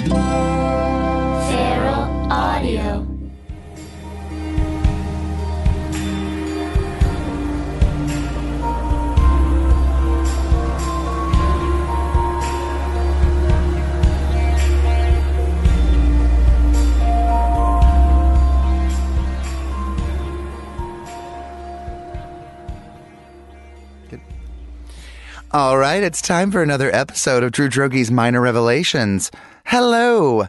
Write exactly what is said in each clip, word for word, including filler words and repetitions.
Feral Audio. All right, it's time for another episode of Drew Drogy's Minor Revelations. Hello.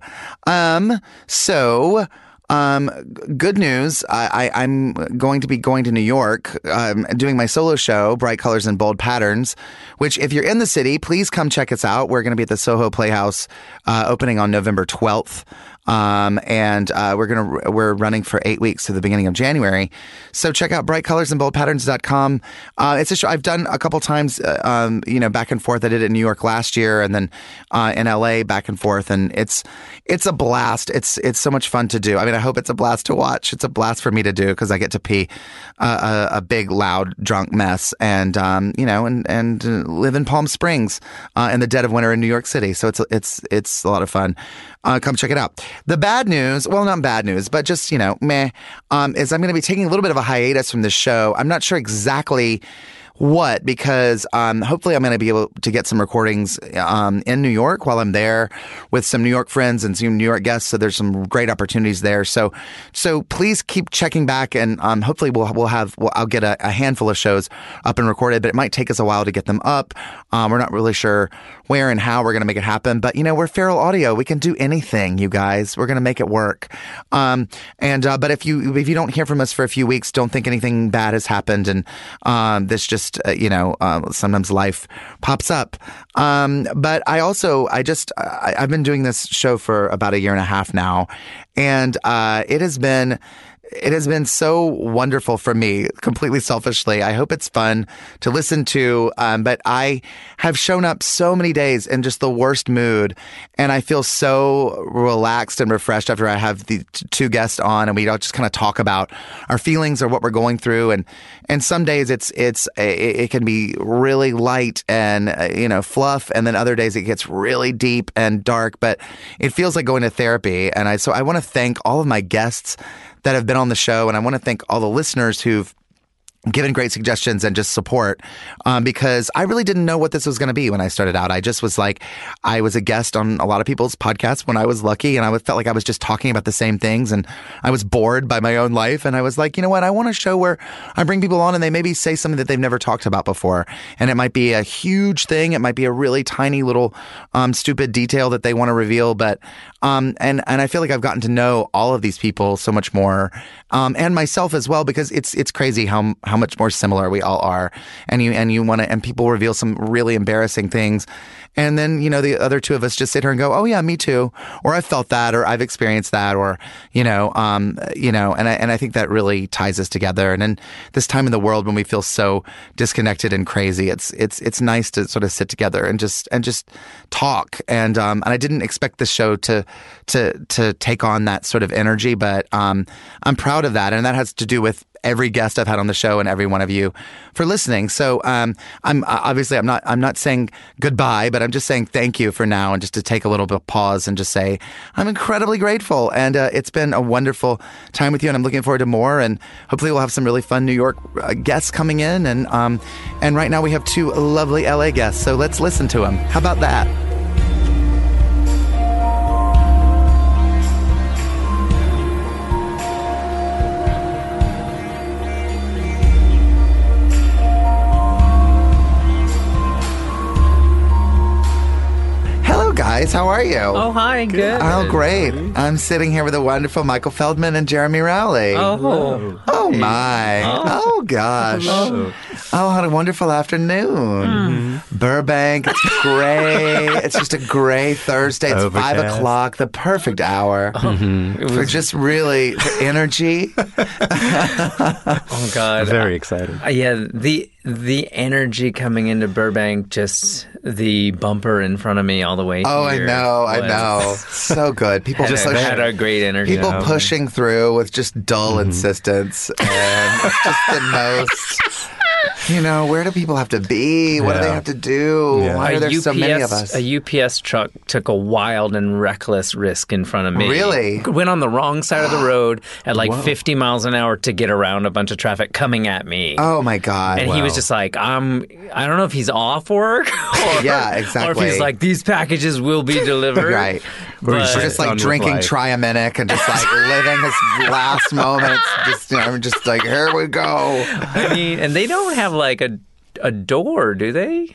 Um, so, um, good news. I, I, I'm going to be going to New York, um, doing my solo show, Bright Colors and Bold Patterns, which if you're in the city, please come check us out. We're going to be at the Soho Playhouse, uh, opening on November twelfth. Um, and, uh, we're going to, we're running for eight weeks to the beginning of January. So check out bright colors and bold patterns dot com. Uh, it's a show I've done a couple times, uh, um, you know, back and forth. I did it in New York last year and then, uh, in L A back and forth. And it's, it's a blast. It's, it's so much fun to do. I mean, I hope it's a blast to watch. It's a blast for me to do because I get to pee uh, a, a big, loud, drunk mess and, um, you know, and, and uh, live in Palm Springs, uh, in the dead of winter in New York City. So it's, it's, it's a lot of fun. Uh, come check it out. The bad news, well, not bad news, but just, you know, meh, um, is I'm going to be taking a little bit of a hiatus from this show. I'm not sure exactly what, because um, hopefully I'm going to be able to get some recordings um, in New York while I'm there with some New York friends and some New York guests. So there's some great opportunities there. So, so please keep checking back, and um, hopefully we'll we'll have we'll, I'll get a, a handful of shows up and recorded, but it might take us a while to get them up. Um, we're not really sure where and how we're going to make it happen, but you know, we're Feral Audio. We can do anything, you guys. We're going to make it work. Um, and uh, but if you if you don't hear from us for a few weeks, don't think anything bad has happened, and um, this just Uh, you know, uh, sometimes life pops up. Um, but I also, I just, I, I've been doing this show for about a year and a half now, and uh, it has been, it has been so wonderful for me, completely selfishly. I hope it's fun to listen to, um, but I have shown up so many days in just the worst mood, and I feel so relaxed and refreshed after I have the t- two guests on, and we all just kind of talk about our feelings or what we're going through, and and some days it's it's it, it can be really light and uh, you know, fluff, and then other days it gets really deep and dark, but it feels like going to therapy. And I so I want to thank all of my guests that have been on the show, and I want to thank all the listeners who've given great suggestions and just support, um, because I really didn't know what this was going to be when I started out. I just was like, I was a guest on a lot of people's podcasts when I was lucky, and I felt like I was just talking about the same things, and I was bored by my own life, and I was like, you know what, I want a show where I bring people on and they maybe say something that they've never talked about before, and it might be a huge thing, it might be a really tiny little um, stupid detail that they want to reveal, but um, and and I feel like I've gotten to know all of these people so much more, um, and myself as well, because it's it's crazy how how much more similar we all are, and you and you want to, and people reveal some really embarrassing things, and then you know the other two of us just sit here and go, oh yeah, me too, or I've felt that, or I've experienced that, or you know, um, you know, and I and I think that really ties us together. And in this time in the world when we feel so disconnected and crazy, it's it's it's nice to sort of sit together and just and just talk. And um, and I didn't expect this show to to to take on that sort of energy, but um, I'm proud of that, and that has to do with every guest I've had on the show and every one of you for listening. So um, I'm obviously I'm not I'm not saying goodbye, but I'm just saying thank you for now, and just to take a little bit of pause and just say I'm incredibly grateful, and uh, it's been a wonderful time with you, and I'm looking forward to more, and hopefully we'll have some really fun New York uh, guests coming in, and um, and right now we have two lovely L A guests, so let's listen to them. How about that? Guys, how are you? Oh, hi, good. Oh, great. I'm sitting here with the wonderful Michael Feldman and Jeremy Rowley. Oh. Oh, my. Oh, oh gosh. Hello. Oh, what a wonderful afternoon. Mm. Burbank, it's gray. It's just a gray Thursday. It's Overcast. five o'clock, the perfect hour Mm-hmm. for just really for energy. Oh, God. Very excited. Uh, yeah, the the energy coming into Burbank, just the bumper in front of me all the way Oh, here I know, I was- know. So good. People Had, just a, so had a great energy. People now. pushing through with just dull insistence, and it's just the most You know, where do people have to be? What do they Yeah. have to do? Yeah. Why are there a so many of us? A U P S truck took a wild and reckless risk in front of me. Really? Went on the wrong side of the road at like fifty miles an hour to get around a bunch of traffic coming at me. Oh my God. And he was Wow. just like, I'm, I don't know if he's off work or, Yeah, or if exactly. he's like, these packages will be delivered. Right. Or he's But- We're just like done with drinking life. Triaminic and just like living his last moments. Just, you know, I'm just like, here we go. I mean, and they don't have like a, a door, do they?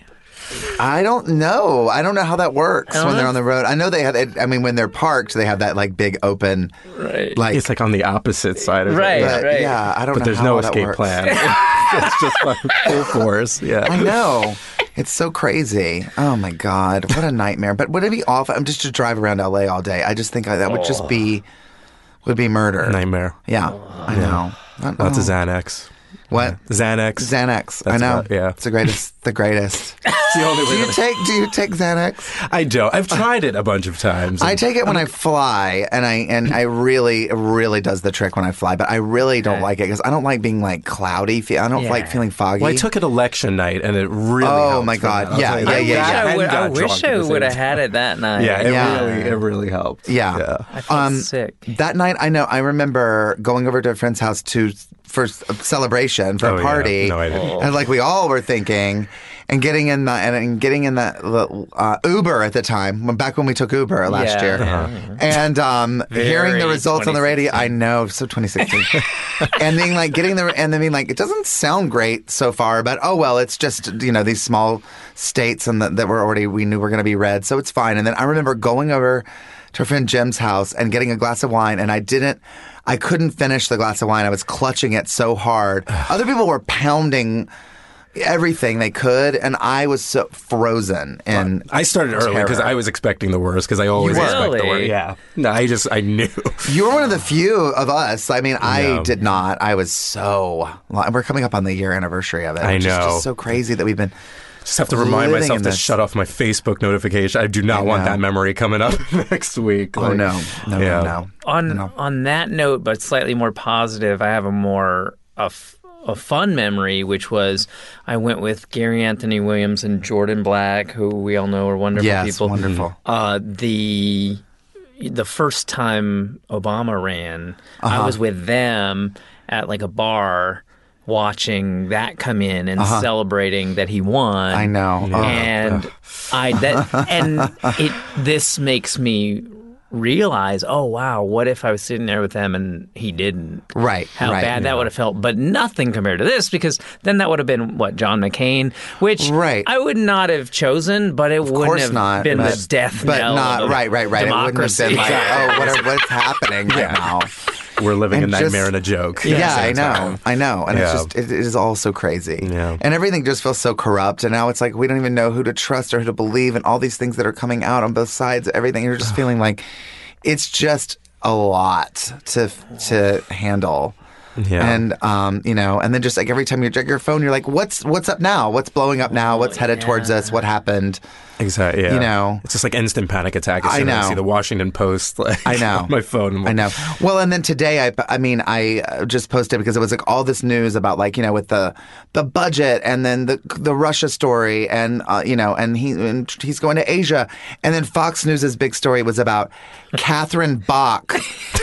I don't know. I don't know how that works don't when they're know. on the road. I know they have, I mean, when they're parked, they have that like big open, Right. like, It's like on the opposite side of Right. it. but, right. yeah, I don't But know there's how no that escape works. plan. It's just like full force. Yeah. I know. It's so crazy. Oh my God. What a nightmare. But would it be awful? I'm just to drive around L A all day. I just think I, that would just be, would be murder. Nightmare. Yeah, I know. I- Lots of oh. Xanax. What? Xanax. Xanax. I That's know. about- yeah. It's the greatest. The greatest. It's the only Do way you that take Do you take Xanax? I don't. I've tried it a bunch of times. I take it when I fly, and I and I really it really does the trick when I fly. But I really don't like it because I don't like being like cloudy. Fe- I don't Yeah. like feeling foggy. Well, I took it election night, and it really. Oh, helped my for God. me. I was Yeah, like, yeah, I yeah, got- yeah. I, and would, I got wish drunk at I the would have same had it that night. Yeah, it Yeah. really, it really helped. Yeah. yeah. I felt Um, sick. That night, I know. I remember going over to a friend's house to for a celebration for Oh, a yeah. party, No, I didn't. and like we all were thinking, and getting in the and, and getting in the uh, Uber at the time, when back when we took Uber last Yeah. year, Uh-huh. and um, hearing the Very results on the radio. I know, so twenty sixteen, and being like getting the and then being like, it doesn't sound great so far, but oh well, it's just you know these small states and that that were already we knew were going to be red, so it's fine. And then I remember going over to our friend Jim's house and getting a glass of wine, and I didn't, I couldn't finish the glass of wine. I was clutching it so hard. Other people were pounding everything they could, and I was so frozen. And I started early because terror. I was expecting the worst because I always You were? expect the Really? worst. Yeah. No, I just, I knew. you were one of the few of us. I mean, I No. did not. I was so. We're coming up on the year anniversary of it. I which is know. just so crazy that we've been. Just have to remind Living myself in to this. shut off my Facebook notification. I do not I want know. that memory coming up next week. Oh Like, no, no, yeah. no, no. On No. on that note, but slightly more positive, I have a more a, f- a fun memory, which was I went with Gary Anthony Williams and Jordan Black, who we all know are wonderful Yes, people. wonderful. Uh, the the first time Obama ran, Uh-huh. I was with them at like a bar watching that come in and celebrating that he won. Uh-huh. I know. Oh. And I that and it this makes me realize, oh wow, what if I was sitting there with them and he didn't? Right, How right, bad that would have felt. But nothing compared to this, because then that would have been what, John McCain, which Right. I would not have chosen, but it Of wouldn't course have not, been but, the death but knell not of right, right, right. democracy. It wouldn't have been like, oh, what are, what's happening right now? We're living And a just- nightmare and a joke. Yeah, at the I same know, time. I know, and it's Yeah. just it, it is all so crazy, Yeah. and everything just feels so corrupt. And now it's like we don't even know who to trust or who to believe, and all these things that are coming out on both sides. Everything you're just feeling like it's just a lot to to handle. Yeah. And um, you know, and then just like every time you check your phone, you're like, "What's what's up now? What's blowing up now? What's headed towards us? What happened?" Exactly. Yeah. You know. it's just like instant panic attack. As I soon as I know. see the Washington Post. Like, I know. on my phone. I'm I like, know. Well, and then today, I, I mean, I uh, just posted because it was like all this news about like you know with the the budget and then the the Russia story and uh, you know and he and he's going to Asia and then Fox News's big story was about Catherine Bach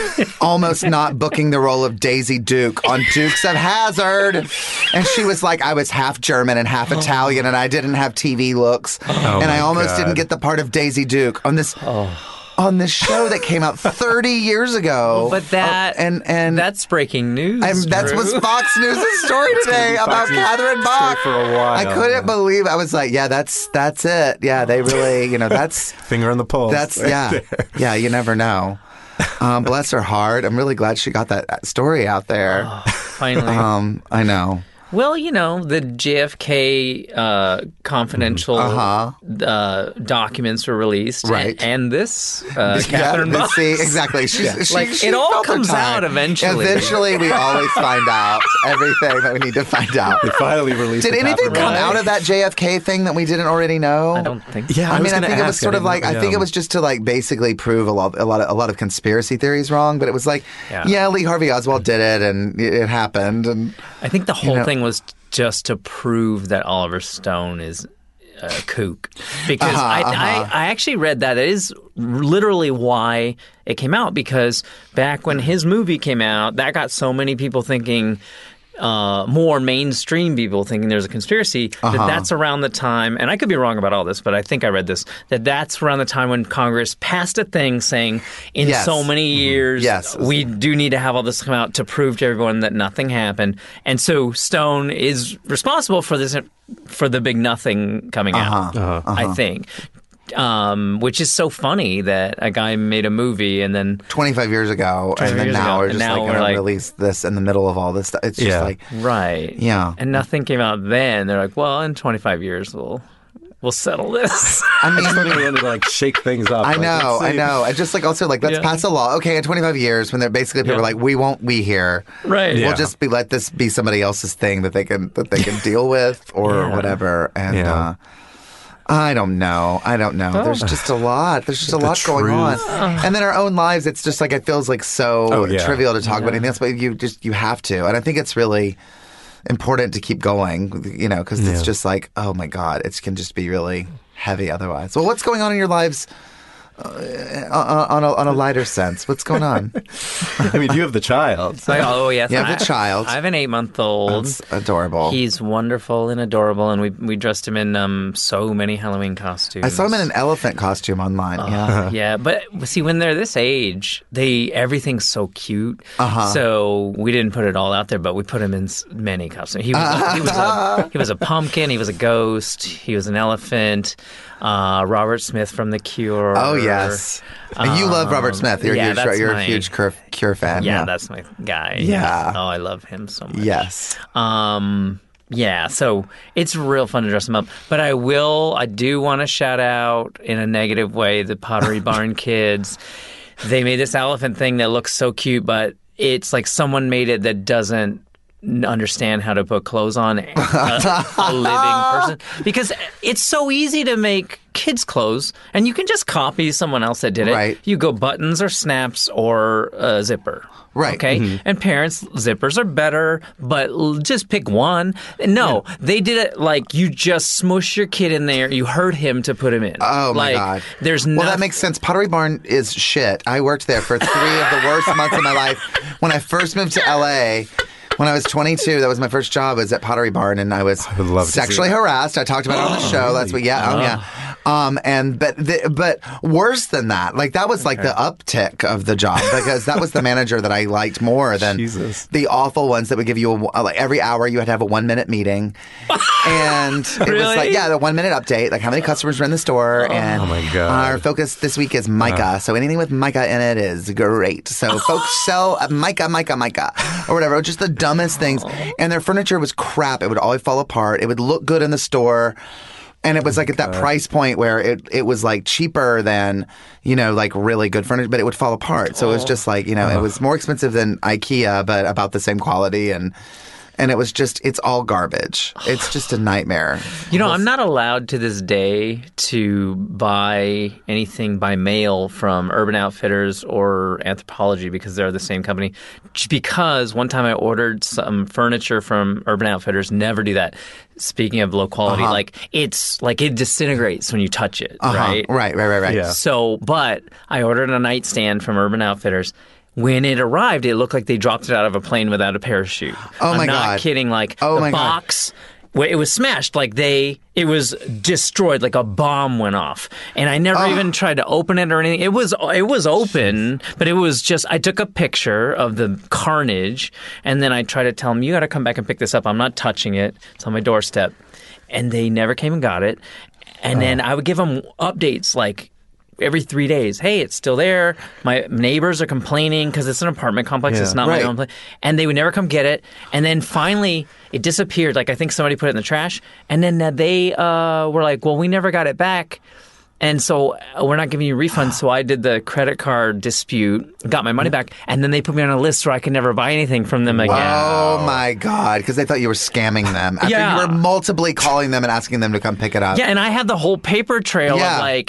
almost not booking the role of Daisy Duke on Dukes of Hazzard, and she was like, I was half German and half Italian and I didn't have T V looks and I my almost God. didn't get the part of Daisy Duke on this. On this show that came out thirty years ago, But that Oh, and and that's breaking news. I'm, that's Drew. was Fox News' story today about News Catherine Bach. for a while. I couldn't believe. I was like, yeah, that's that's it. Yeah, they really, you know, that's finger on the pulse. that's yeah, yeah. You never know. Um, bless her heart. I'm really glad she got that story out there. Finally. Um, I know. Well, you know, the J F K uh, confidential Uh-huh. uh, documents were released, Right. And, and this uh, Catherine yeah, Bach. see, exactly. She's, she, Like, she it all felt her comes time. out eventually. Eventually, we always find out everything that we need to find out. They finally released. Did the anything Catherine come Bach. out of that J F K thing that we didn't already know? I don't think. Yeah, I, I, was mean, I gonna think it was ask. sort of didn't- like I think yeah. it was just to like basically prove a lot, a lot of a lot of conspiracy theories wrong. But it was like, Yeah. yeah, Lee Harvey Oswald did it, and it, it happened, and I think the whole know- thing thing was just to prove that Oliver Stone is a kook. Because Uh-huh, I, uh-huh. I, I actually read that it is literally why it came out. Because back when his movie came out, that got so many people thinking, uh, more mainstream people thinking there's a conspiracy, Uh-huh. that that's around the time, and I could be wrong about all this, but I think I read this, that that's around the time when Congress passed a thing saying in Yes. so many years, Yes. we do need to have all this come out to prove to everyone that nothing happened. And so Stone is responsible for this, for the big nothing coming out, Uh-huh. I think. Um, which is so funny that a guy made a movie and then twenty-five years ago, and then years now ago, we're and just now like we're going to like- release this in the middle of all this stuff. It's just Yeah. like, right, Yeah. and nothing came out then. They're like, well, in twenty-five years we'll we'll settle this. I mean, It's funny we wanted to like shake things up. I Like, know, let's I see. know. I just like also like let's Yeah. pass a law. Okay, in twenty-five years, when they're basically people Yeah. are like, we won't be here. Right. We'll Yeah. just be let this be somebody else's thing that they can that they can deal with or Yeah. whatever. And Yeah. uh, I don't know. I don't know. There's just a lot. There's just a The lot going on. truth. And then our own lives, it's just like it feels like so Oh, yeah. trivial to talk about anything else, but you just you have to. And I think it's really important to keep going, you know, because it's Yeah. just like, oh my God, it can just be really heavy otherwise. Well, what's going on in your lives uh, on, a, on a lighter sense? What's going on? I mean, you have the child. So, oh yes, You have I- the child. I have an eight-month-old. It's adorable. He's wonderful and adorable, and we we dressed him in um so many Halloween costumes. I saw him in an elephant costume online. yeah. Uh, yeah, but see, when they're this age, they everything's so cute. Uh-huh. So we didn't put it all out there, but we put him in s- many costumes. He was a, he was a he was a pumpkin. He was a ghost. He was an elephant. Uh, Robert Smith from The Cure. Oh yes, and you love Robert Smith. You're yeah, a huge, that's you're my- a huge Cure, Cure fan. Yeah, Yeah, that's my guy. Yeah. Oh, I love him so much. yes. Um, yeah, so it's real fun to dress them up. But I will, I do want to shout out in a negative way the Pottery Barn kids. They made this elephant thing that looks so cute, but it's like someone made it that doesn't n- understand how to put clothes on a, a living person. Because it's so easy to make kids' clothes, and you can just copy someone else that did it. Right. You go buttons or snaps or a zipper. Right. Okay. And parents, zippers are better, but l- just pick one. No, they did it like you just smush your kid in there. You hurt him to put him in. Oh my like, God. There's Well, no. that makes sense. Pottery Barn is shit. I worked there for three of the worst months of my life. When I first moved to L A, when I was twenty-two, that was my first job. Was at Pottery Barn, and I was would love to see sexually that. harassed. I talked about it on the show. That's what. Yeah. Oh, yeah. Um. And but the, but worse than that, like that was like the uptick of the job because that was the manager that I liked more than Jesus. the awful ones that would give you a, like every hour you had to have a one minute meeting, and it was Really? like yeah, the one minute update, like how many customers were in the store, and Oh, my God. our focus this week is mica. So anything with mica in it is great. So folks sell mica, mica, mica, or whatever. Just the dumbest things. And their furniture was crap. It would always fall apart. It would look good in the store. And it was like at that price point where it, it was like cheaper than, you know, like really good furniture, but it would fall apart. So it was just like, you know, it was more expensive than IKEA, but about the same quality. And and it was just, it's all garbage. It's just a nightmare. You know, I'm not allowed to this day to buy anything by mail from Urban Outfitters or Anthropologie because they're the same company. Just because one time I ordered some furniture from Urban Outfitters, never do that. Speaking of low quality, Uh-huh. like it's like it disintegrates when you touch it, Uh-huh. right? Right, right, right, right. Yeah. So, but I ordered a nightstand from Urban Outfitters. When it arrived, it looked like they dropped it out of a plane without a parachute. Oh, I'm my not God. kidding. Like Oh, the my God. box, well, it was smashed. Like they, it was destroyed. Like a bomb went off, and I never Oh. even tried to open it or anything. It was, it was open, but it was just. I took a picture of the carnage, and then I tried to tell them, "You got to come back and pick this up. I'm not touching it. It's on my doorstep." And they never came and got it. And then I would give them updates like every three days. Hey, it's still there. My neighbors are complaining because it's an apartment complex. Yeah. It's not Right. my own place. And they would never come get it. And then finally, it disappeared. Like I think somebody put it in the trash. And then uh, they uh, were like, well, we never got it back. And so uh, we're not giving you refunds. So I did the credit card dispute, got my money back, and then they put me on a list where I could never buy anything from them again. Oh my God! Because they thought you were scamming them after Yeah. you were multiply calling them and asking them to come pick it up. Yeah, and I had the whole paper trail Yeah. of like,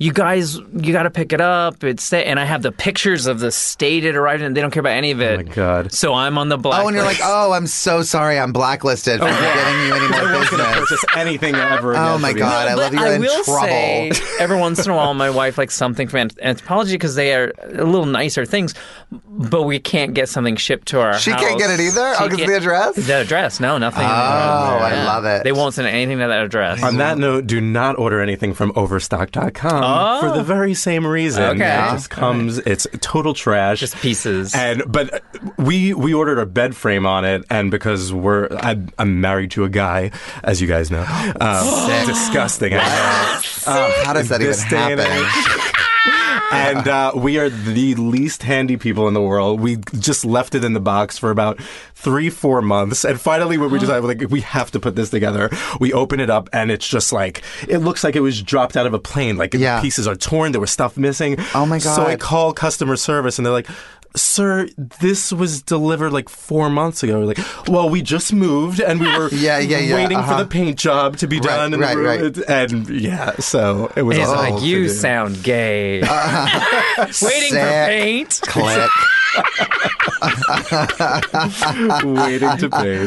you guys, you got to pick it up. It's and I have the pictures of the state it arrived in. And they don't care about any of it. Oh, my God. So I'm on the blacklist. Oh, and you're like, oh, I'm so sorry, I'm blacklisted for not giving you any more I wasn't going to business. purchase anything ever again. Oh my for the- God, I But love you're I in will trouble. say, every once in a while, my wife likes something from Anthropology because they are a little nicer things, but we can't get something shipped to our She house. can't get it either? She Oh, 'cause can't- the address? The address, no, nothing. Oh, I Yeah. love it. They won't send anything to that address. On that note, do not order anything from overstock dot com Oh. for the very same reason. Okay. It just comes, it's total trash. Just pieces. And but we we ordered a bed frame on it, and because we're I, I'm married to a guy, as you guys know, um, disgusting. I know. Uh, How does that even this day and happen? age. And uh, we are the least handy people in the world. We just left it in the box for about three, four months. And finally, when we decided, like, we have to put this together, we open it up, and it's just like, it looks like it was dropped out of a plane. Like, Yeah. the pieces are torn. There was stuff missing. Oh, my So I God. call customer service, and they're like, sir, this was delivered like four months ago. We're like, well, we just moved, and we were Yeah, yeah, yeah, waiting uh-huh. for the paint job to be Right, done in right, the room. right. And yeah, so it was It's all like, to you do. sound gay. Waiting for Sick. paint. Click. waiting to page.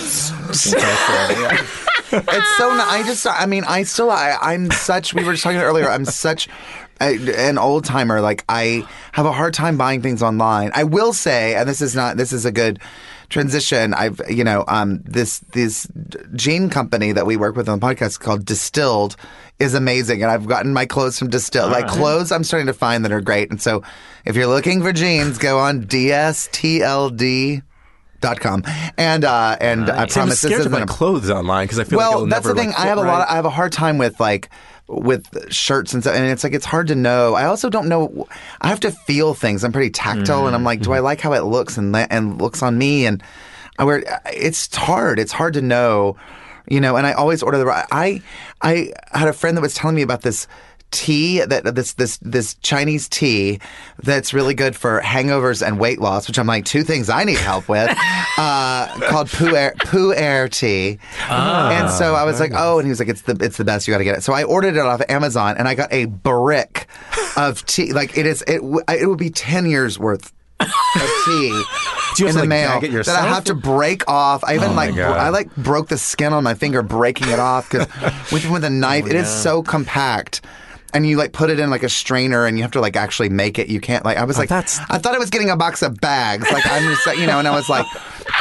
It's so. Not, I just. I mean, I still. I, I'm such. We were just talking earlier. I'm such a, an old timer. Like I have a hard time buying things online. I will say, and this is not. This is a good transition. I've. You know. Um. This. This jean company that we work with on the podcast called Distilled is amazing, and I've gotten my clothes from Distilled. Like clothes, I'm starting to find that are great. And so, if you're looking for jeans, go on D S T L D. Dot com and uh and I I'm promise this scared to isn't buy a clothes online because I feel like well, it'll that's never, the thing. like, I have a fit lot. right. Of, I have a hard time with like with shirts and stuff, and it's like it's hard to know. I also don't know. I have to feel things. I'm pretty tactile, and I'm like, do I like how it looks and la- and looks on me? And I wear. It's hard. It's hard to know, you know. And I always order the. right- I I had a friend that was telling me about this tea that this this this Chinese tea that's really good for hangovers and weight loss, which I'm like two things I need help with, uh, called Pu Air Pu Air tea. And so I was like, oh, and he was like, it's the it's the best. You got to get it. So I ordered it off of Amazon, and I got a brick of tea. Like it is, it w- it would be ten years worth of tea. Do you have in to, the like, mail bag it that I yourself? have to break off. I even Oh, my like br- God. I like broke the skin on my finger breaking it off because with with a knife, it is so compact. And you like put it in like a strainer, and you have to like actually make it. You can't like. I was like, that's- I thought I was getting a box of bags. Like I'm just, you know, and I was like,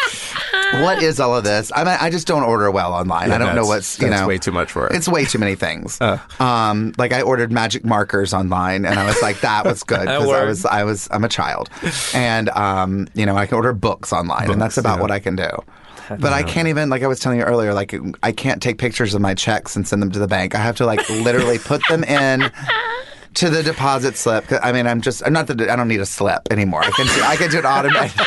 what is all of this? I mean, I just don't order well online. Yeah, I don't know that's- what's you that's know. way too much work. It's way too many things. Um, like I ordered magic markers online, and I was like, that was good because I worked. was I was I'm a child, and um, you know, I can order books online, and that's Books, about yeah. what I can do. But I can't even, like I was telling you earlier, like I can't take pictures of my checks and send them to the bank. I have to like literally put them in to the deposit slip. 'Cause, I mean, I'm just, I'm not that I don't need a slip anymore. I can do, I can do it automatically.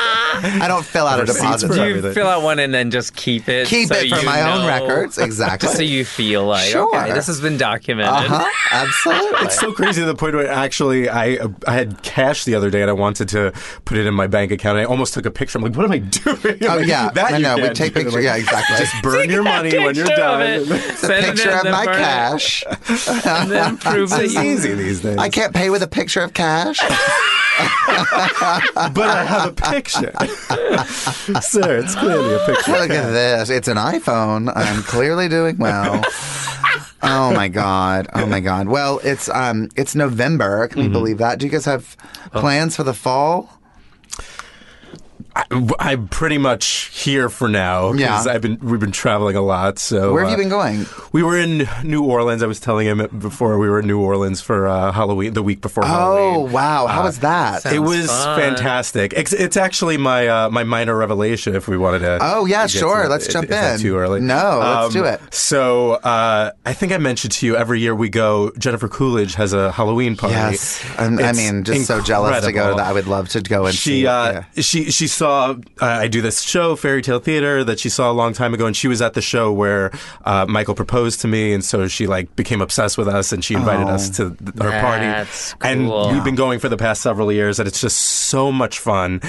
I don't fill out a Receipts deposit for Do slip. you everything. fill out one and then just keep it? Keep so it for you my own know- records. Exactly. Just so you feel like, Sure. okay, this has been documented. Uh-huh. Absolutely. It's so crazy to the point where actually I I had cash the other day and I wanted to put it in my bank account. I almost took a picture. I'm like, what am I doing? Oh, Like, yeah. that I you know. We can take do. pictures. Like, Yeah, exactly. Just burn your money when you're Picture of done. it. It's a Send it picture in of the my burn- cash. And then prove that It's you easy these days. I can't pay with a picture of cash. but I have a picture. Sir, it's clearly a picture. Look at this. It's an iPhone. I'm clearly doing well. Oh my god. Oh my god. Well, it's um it's November. Can you believe that? Do you guys have plans for the fall? I, I'm pretty much here for now because Yeah. I've been we've been traveling a lot. So Where have uh, you been going? We were in New Orleans. I was telling him before we were in New Orleans for uh, Halloween, the week before Oh, Halloween. wow. How was that? Sounds It was fun. fantastic. It's, it's actually my uh, my minor revelation. If we wanted to, Oh, yeah, get to sure. that. Let's Is- jump is that in. Too early? No, let's do it. So uh, I think I mentioned to you every year we go. Jennifer Coolidge has a Halloween party. Yes. I'm, I It's mean, just so jealous to go to incredible. that. I would love to go and see She it. uh, Yeah. she she saw uh, I do this show Fairy Tale Theater that she saw a long time ago, and she was at the show where uh, Michael proposed to me, and so she like became obsessed with us, and she invited Oh. us to th- her party. That's And cool. we've been going for the past several years, and it's just so much fun.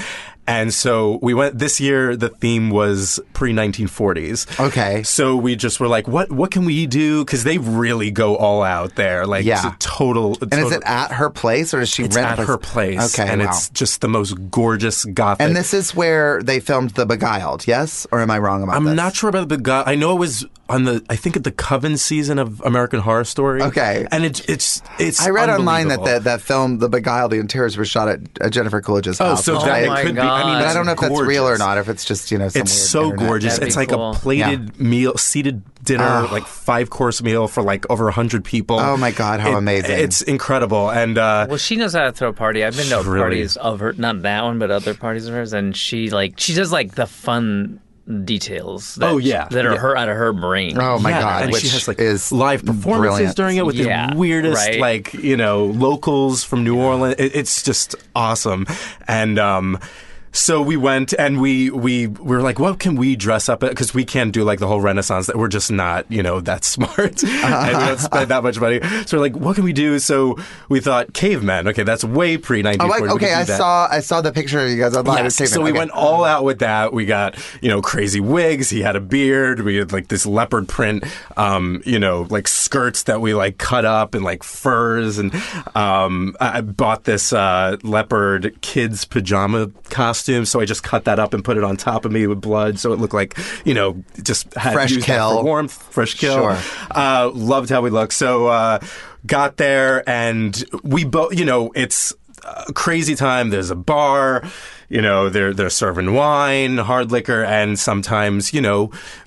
And so we went this year. The theme was pre nineteen forties. Okay. So we just were like, what what can we do? Because they really go all out there. Like, Yeah. it's a total. A And total is it at her place or does she it's rent at a her place. Okay, And wow. it's just the most gorgeous gothic. And this is where they filmed The Beguiled, yes? Or am I wrong about I'm this? not sure about the guy. I know it was on the, I think, at the Coven season of American Horror Story. Okay. And it, it's it's. I read online that unbelievable. the, that film, The Beguiled, the interiors were shot at, at Jennifer Coolidge's Oh, house. so which that I- it my could be. I mean, God. but I don't know if that's real or gorgeous. not, if it's just, you know, some It's weird so internet- gorgeous. That'd It's be like cool. a plated meal, seated dinner, Oh. like five course meal for like over a hundred people. Oh, my God, how It- amazing. It's incredible. And uh, Well, she knows how to throw a party. I've been to Really? parties of her, not that one, but other parties of hers, and she like she does like the fun details. That, Oh, yeah. that are Yeah. her out of her brain. Oh, my yeah, God. and which she has like is live performances brilliant. during it with Yeah, the weirdest, right. like, you know, locals from New Orleans. It, it's just awesome. And um, so we went and we we were like, what can we dress up at? Because we can't do like the whole Renaissance. That we're just not, you know, that smart, and we don't spend that much money. So we're like, what can we do? So we thought cavemen. Okay, that's way pre nineteen Oh, forty. I, okay, I saw I saw the picture of you guys online. Yes. It's So we okay. went all out with that. We got, you know, crazy wigs. He had a beard. We had like this leopard print, um, you know, like skirts that we like cut up and like furs. And um, I I bought this uh, leopard kids pajama costume. So I just cut that up and put it on top of me with blood. So it looked like, you know, just had Fresh used that kill. for warmth, fresh kill. Sure. Uh, loved how we looked. So uh, got there and we both, you know, it's a crazy time. There's a bar, you know, they're they're serving wine, hard liquor, and sometimes, you know,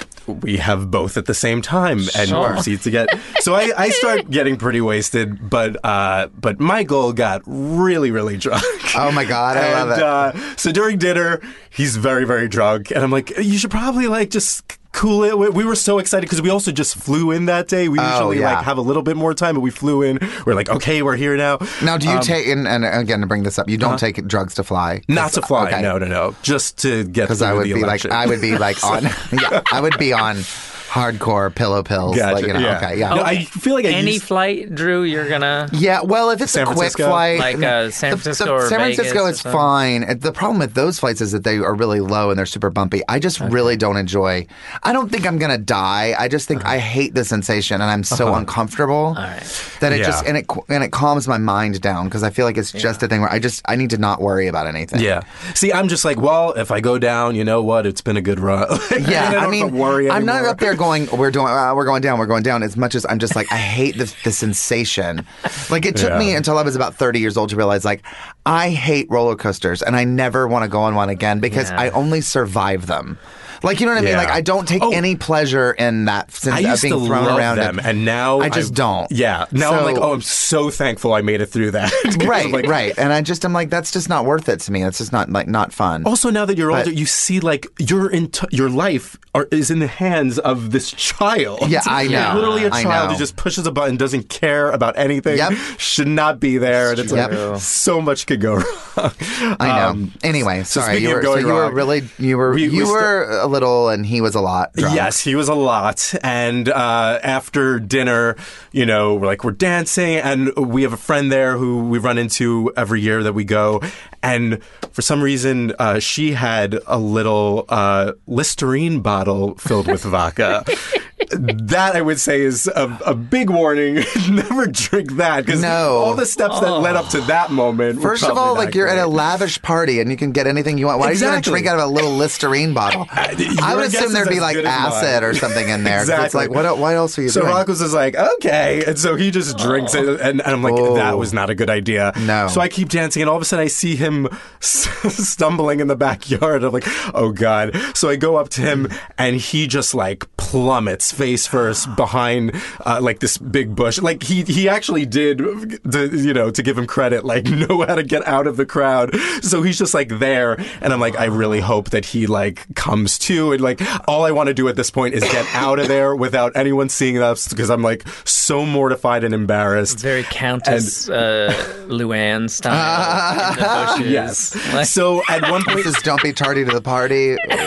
we have both at the same time and Sure. proceed to get. So I, I start getting pretty wasted, but uh, but Michael got really really drunk. Oh, my God, I love And, it. Uh, so during dinner, he's very very drunk, and I'm like, you should probably like just cool it. We, we were so excited because we also just flew in that day. We Oh, usually yeah. like have a little bit more time, but we flew in. We're like, okay, we're here now. Now, do you Um, take, and, and again, to bring this up, you don't take drugs to fly? Not to fly, Okay. no, no, no. Just to get Because through I would the be election. like, I would be like on, yeah, I would be on hardcore pillow pills. Gotcha, Like, you know, yeah. okay, yeah. No, I feel like I Any used- flight, Drew, you're gonna. Yeah, well, if it's San a quick Francisco? flight, Like, uh, San the- Francisco the, or San Vegas Francisco or is something? fine. Uh, The problem with those flights is that they are really low and they're super bumpy. I just really don't enjoy. I don't think I'm gonna die. I just think I hate the sensation and I'm so uncomfortable right. that it Yeah. just and it and it calms my mind down because I feel like it's just a thing where I just I need to not worry about anything. Yeah. See, I'm just like, well, if I go down, you know what? It's been a good run. Yeah, I, don't I mean, have to worry I'm not anymore. up there going, we're doing, uh, we're going down, we're going down. As much as I'm just like, I hate the, the sensation. Like it took Yeah. me until I was about thirty years old to realize, like, I hate roller coasters, and I never want to go on one again because Yeah. I only survive them. Like, you know what I mean? Yeah. Like, I don't take Oh. any pleasure in that sense I of used being to thrown love around. them, it. and now I just don't. Yeah, now I'm So- like, oh, I'm so thankful I made it through that. 'Cause I'm Right, like- right. And I just am like, that's just not worth it to me. It's just not like not fun. Also, now that you're But- older, you see like your ent- your life are, is in the hands of this child. Yeah, I know. Literally a I child know. who just pushes a button, doesn't care about anything. Yep. Should not be there. And it's Yep. like so much could go wrong. I know. Um, anyway, so sorry. speaking You of were, so going you were wrong, really, you were, we- you we sta- were a little, and he was a lot. Drunk. Yes, he was a lot. And uh, after dinner, you know, we're like, we're dancing. And we have a friend there who we run into every year that we go. And for some reason, uh, she had a little uh, Listerine bottle filled with vodka. That I would say is a, a big warning. Never drink that because No. all the steps that led up to that moment. were First of probably all, not like you're at a great. lavish party and you can get anything you want. Why are you going to Exactly. drink out of a little Listerine bottle? I Your would guess assume is there'd be as like good as acid mine. or something in there. 'cause It's Exactly. like, what, what else are you So doing? Rock was just like, okay. And so he just drinks it. And, and I'm like, Oh. that was not a good idea. No. So I keep dancing. And all of a sudden I see him stumbling in the backyard. I'm like, oh God. So I go up to him and he just like plummets face first behind uh, like this big bush. Like he, he actually did, to, you know, to give him credit, like know how to get out of the crowd. So he's just like there. And I'm like, I really hope that he like comes to. And like, all I want to do at this point is get out of there without anyone seeing us because I'm like so mortified and embarrassed. Very Countess uh, Luann style in the bushes. Yes. Like- So at one point, This is don't be tardy to the party.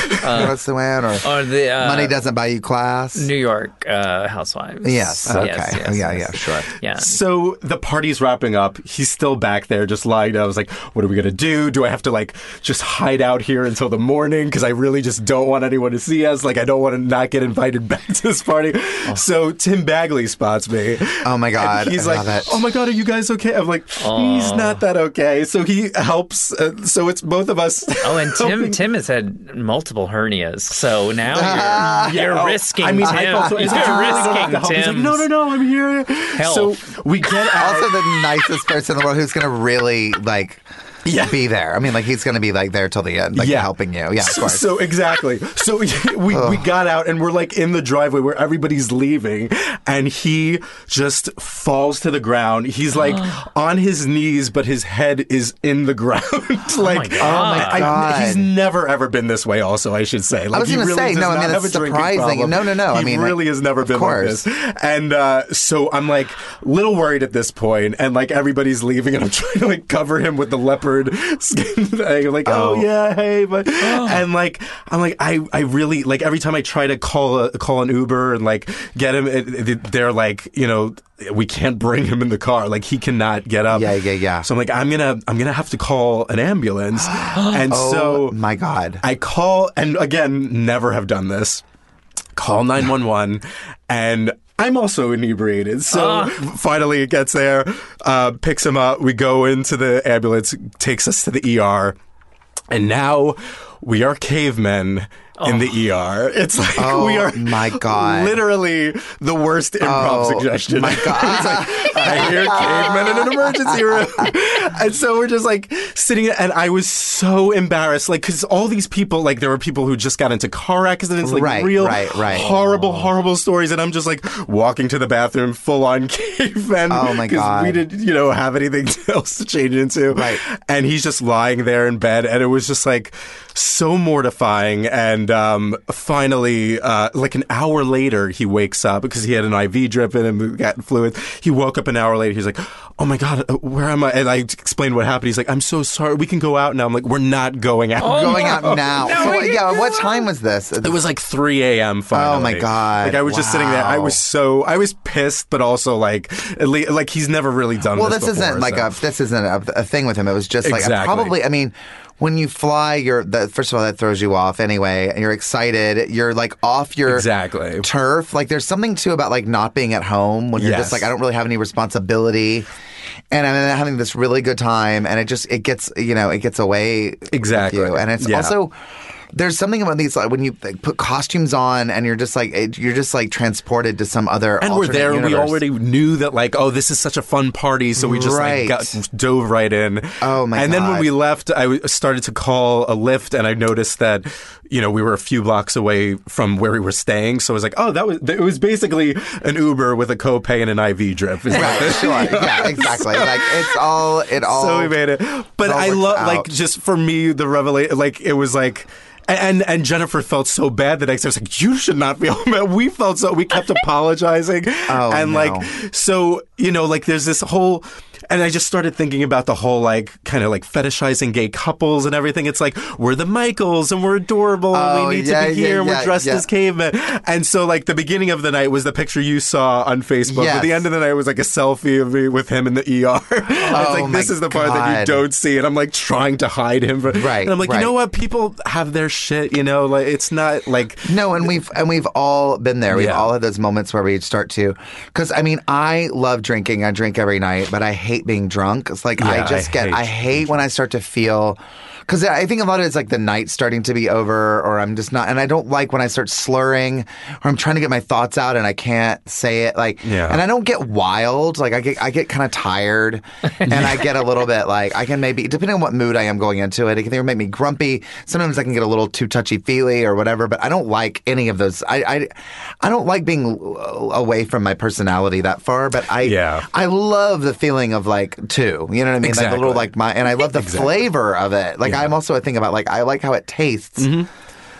What's the one? Or, or the uh, Money Doesn't Buy You Class? New York uh, Housewives. Yes. Okay. Yes, yes, Oh, yeah, yes. yeah, sure. Yeah. So the party's wrapping up. He's still back there just lying down. I was like, what are we going to do? Do I have to like just hide out here until the morning? Because I really just don't want anyone to see us. Like, I don't want to not get invited back to this party. Oh. So Tim Bagley spots me. Oh, my God. And he's I like, love it. oh, my God, are you guys okay? I'm like, he's not that okay. So he helps. Uh, so it's both of us. Oh, and Tim helping. Tim has had multiple hernias. So now you're, you're Yeah, oh, risking I mean, Tim. I also, You're he's like, "You really don't have risking to help." He's like, Tim. no, no, no, I'm here. Help. So we get out. Also, the nicest person in the world who's going to really, like, Yeah. be there. I mean, like, he's going to be, like, there till the end, like, Yeah. helping you. Yeah, of course. So exactly. So we we, we got out and we're like in the driveway where everybody's leaving, and he just falls to the ground. He's like on his knees, but his head is in the ground. like, God. Oh my I- God. he's never ever been this way. Also, I should say. Like, I was he going to really say, does no, I not mean, have it's a drinking surprising. problem. No, no, no. He I mean, really like, has never of been course. like this. And uh, so I'm like a little worried at this point, and like everybody's leaving, and I'm trying to like cover him with the leopard skin thing. Like, oh, Oh. yeah, hey, but and like I'm like I I really like every time I try to call a call an Uber and like get him, it, it, they're like, you know, we can't bring him in the car. Like, he cannot get up. Yeah, yeah, yeah. So I'm like, I'm gonna I'm gonna have to call an ambulance. And Oh, so my God. I call, and again, never have done this. Call nine one one, and I'm also inebriated. So finally it gets there, uh, picks him up. We go into the ambulance, takes us to the E R. And now we are cavemen in the E R. It's like Oh, we are my God. literally the worst improv Oh, suggestion. my God. It's like, I hear cavemen in an emergency room. And so we're just like sitting, and I was so embarrassed, like, because all these people, like, there were people who just got into car accidents, like Right, real right, right. horrible, horrible stories, and I'm just like walking to the bathroom full on caveman. Oh, my 'cause God. we didn't, you know, have anything else to change into. Right. And he's just lying there in bed, and it was just like so mortifying. And um, finally, uh, like an hour later, he wakes up because he had an I V drip in him, got fluid. He woke up an hour later. He's like, "Oh my God, uh, where am I?" And I explained what happened. He's like, "I'm so sorry. We can go out now." I'm like, "We're not going out." Going out now. So, what- yeah, what time was this? It was like three a.m. finally. Oh, my God. Like, I was just sitting there. I Wow. was so, I was pissed, but also like, at least, like he's never really done Well, this this before, isn't like so. a this isn't a, a thing with him. It was just like a, Exactly. probably. I mean, when you fly, you're that first of all that throws you off anyway, and you're excited. You're like off your Exactly. turf. Like there's something too about like not being at home when you're Yes. just like I don't really have any responsibility. And I'm having this really good time, and it just it gets you know it gets away with Exactly. you. And it's Yeah. also there's something about these like when you like, put costumes on and you're just like it, you're just like transported to some other And we're alternate there, and we universe. already knew that, like, oh, this is such a fun party, so we just Right. like got dove right in. Oh, my And then when God. we left, I w- started to call a Lyft, and I noticed that, you know, we were a few blocks away from where we were staying. So I was like, oh, that was it was basically an Uber with a copay and an I V drip. Is that Right, sure. Yeah, exactly. Like it's all it all. So we made it. But it all I works love, out. like, just for me, the revelation, like, it was like. And and Jennifer felt so bad the next day. I was like, you should not be home. We felt so. We kept apologizing. Oh, and no. like, so, you know, like there's this whole. And I just started thinking about the whole, like, kind of like fetishizing gay couples and everything. It's like, we're the Michaels and we're adorable and Oh, we need yeah, to be yeah, here and yeah, we're dressed yeah. as cavemen. And so, like, the beginning of the night was the picture you saw on Facebook. Yes. But the end of the night was like a selfie of me with him in the E R. it's like, Oh, this my is the part that you God. don't see. And I'm like trying to hide him. From, Right, And I'm like, right. you know what? People have their shit, you know? Like, it's not like. No, and we've and we've all been there. We've Yeah. all had those moments where we start to, because I mean, I love drinking. I drink every night, but I hate being drunk. It's like I Yeah, just I get. hate I hate when I start to feel. Because I think a lot of it's like the night starting to be over, or I'm just not, and I don't like when I start slurring, or I'm trying to get my thoughts out and I can't say it. Like, Yeah. and I don't get wild. Like I get, I get kind of tired, and I get a little bit like I can maybe, depending on what mood I am going into it, it can either make me grumpy. Sometimes I can get a little too touchy feely or whatever. But I don't like any of those. I, I, I don't like being away from my personality that far. But I, Yeah. I love the feeling of like two. You know what I mean? Like the little Exactly. like my, and I love the flavor of it. Like I'm also a thing about like I like how it tastes. Mm-hmm.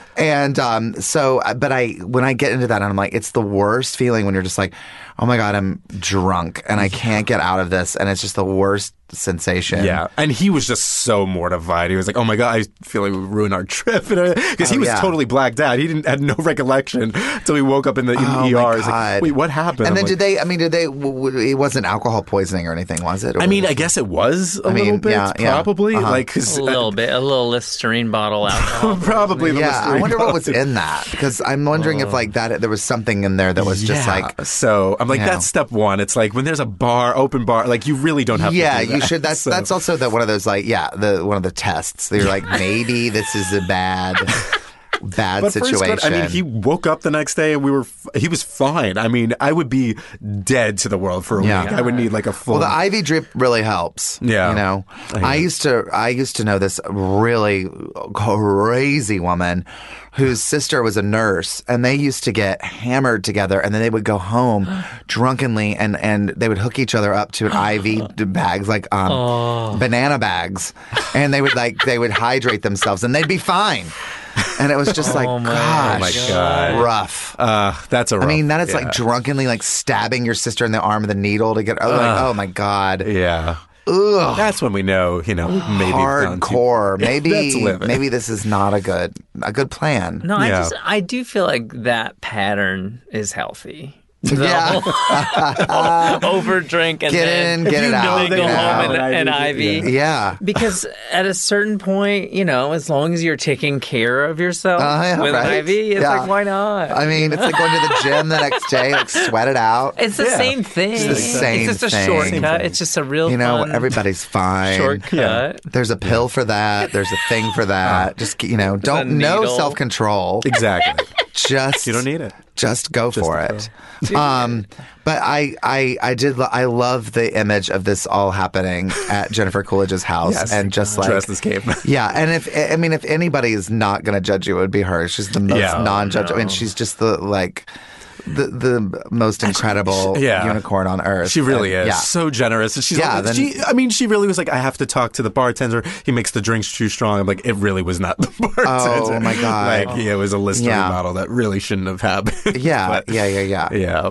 And um, so, but I when I get into that, I'm like, it's the worst feeling when you're just like, oh my god, I'm drunk and I can't get out of this, and it's just the worst sensation. Yeah, and he was just so mortified. He was like, "Oh my god, I feel like we ruined our trip," because he Oh, was yeah. totally blacked out. He didn't had no recollection until he woke up in the, in the Oh, E my R. He's like, God. "Wait, what happened?" And I'm then like, did they? I mean, did they? W- w- it wasn't alcohol poisoning or anything, was it? Or I mean, was I it- guess it was a I mean, little bit, yeah, yeah. probably. Uh-huh. Like, 'cause, A little bit, a little Listerine bottle alcohol. probably. The yeah, I Listerine wonder what was bottle. in that because I'm wondering if like that there was something in there that was just Yeah. like. So I'm like, Yeah. that's step one. It's like when there's a bar, open bar, like you really don't have Yeah, to do you that. should. That's So- that's also the one of those like yeah the one of the tests. You're like maybe this is a bad bad But first, situation. but, I mean, he woke up the next day and we were. F- he was fine. I mean, I would be dead to the world for a Yeah. week. I would need like a full. Well, the I V drip really helps. Yeah. you know, I I hear. used to I used to know this really crazy woman whose sister was a nurse, and they used to get hammered together, and then they would go home drunkenly, and and they would hook each other up to an I V bags like um, banana bags, and they would like they would hydrate themselves, and they'd be fine. And it was just like, Oh my gosh, Oh my God. rough. uh, that's a. I mean, rough- that is yeah. like drunkenly like stabbing your sister in the arm with a needle to get. Oh, like, oh my god, Yeah. ugh, That's when we know, you know, maybe gone too- hardcore. Maybe, That's living. maybe this is not a good a good plan. No, I Yeah. just I do feel like that pattern is healthy. The Yeah. whole over drink and Get then in, get you it know out, they go you know. home and an I V. Yeah. Yeah. Because at a certain point, you know, as long as you're taking care of yourself Uh, yeah, with right? an I V, it's Yeah. like, why not? I mean, it's like going to the gym the next day, like sweat it out. it's the Yeah. same thing. It's the same It's just a thing. shortcut. Same thing. It's just a real You know, fun everybody's fine. shortcut. There's a pill for that. There's a thing for that. Just you know, don't no needle. self control. Exactly. Just You don't need it. Just go Just for a it. Um, but I, I, I did. lo- I love the image of this all happening at Jennifer Coolidge's house, Yes. and just like Dressed as caveman. yeah. And if I mean, if anybody is not going to judge you, it would be her. She's the most Yeah. non-judge. I mean, no. she's just the like. The the most incredible Yeah. unicorn on earth. She really And, is Yeah. so generous. And she's Yeah, like, then- she, I mean, she really was like, I have to talk to the bartender. He makes the drinks too strong. I'm like, it really was not the bartender. Oh, my God. Like, yeah, it was a Listerine Yeah. bottle that really shouldn't have happened. Yeah, But, yeah, yeah, yeah. yeah.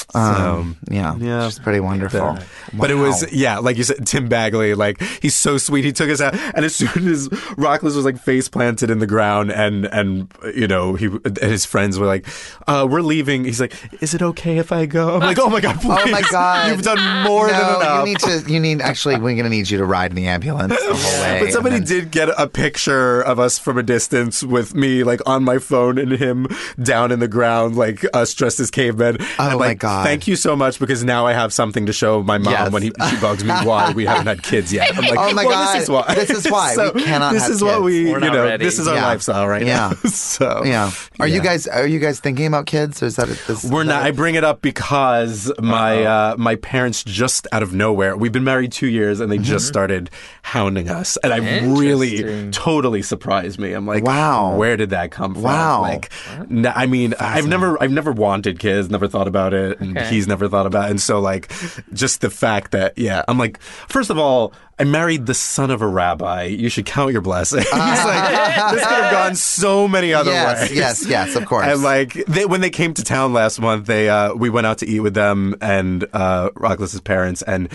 Um, yeah, yeah. she's pretty wonderful. But it was, Wow. yeah, like you said, Tim Bagley, like, he's so sweet. He took us out. And as soon as Rockless was like face planted in the ground and, and you know, he and his friends were like, uh, we're leaving. He's like, is it okay if I go? I'm like, oh my God, please. Oh my God! You've done more no, than enough. You need to. You need actually. We're gonna need you to ride in the ambulance the whole way. But somebody and then- did get a picture of us from a distance with me, like on my phone, and him down in the ground, like us dressed as cavemen. Oh, I'm my like, God. Thank you so much because now I have something to show my mom Yes. when he, she bugs me why we haven't had kids yet. I'm like, Oh my well, God. This is why. This is why. So We cannot This have is what kids. we, We're you not know, ready. this is our Yeah. lifestyle right Yeah. now. so Yeah. Are you yeah. guys? Are you guys thinking about kids? Or is that this? We're not. I bring it up because my uh, my parents just out of nowhere. We've been married two years, and they just started hounding us, and I really Interesting. totally surprised me. I'm like, Wow. where did that come from? Wow. Like, n- I mean, I've never I've never wanted kids, never thought about it, and Okay. he's never thought about it, and so like, just the fact that yeah, I'm like, first of all, I married the son of a rabbi. You should count your blessings. like, this could have gone so many other Yes, ways. yes, yes. Of course. And like they, when they came to town last month, they uh, we went out to eat with them and uh, Rockless's parents, and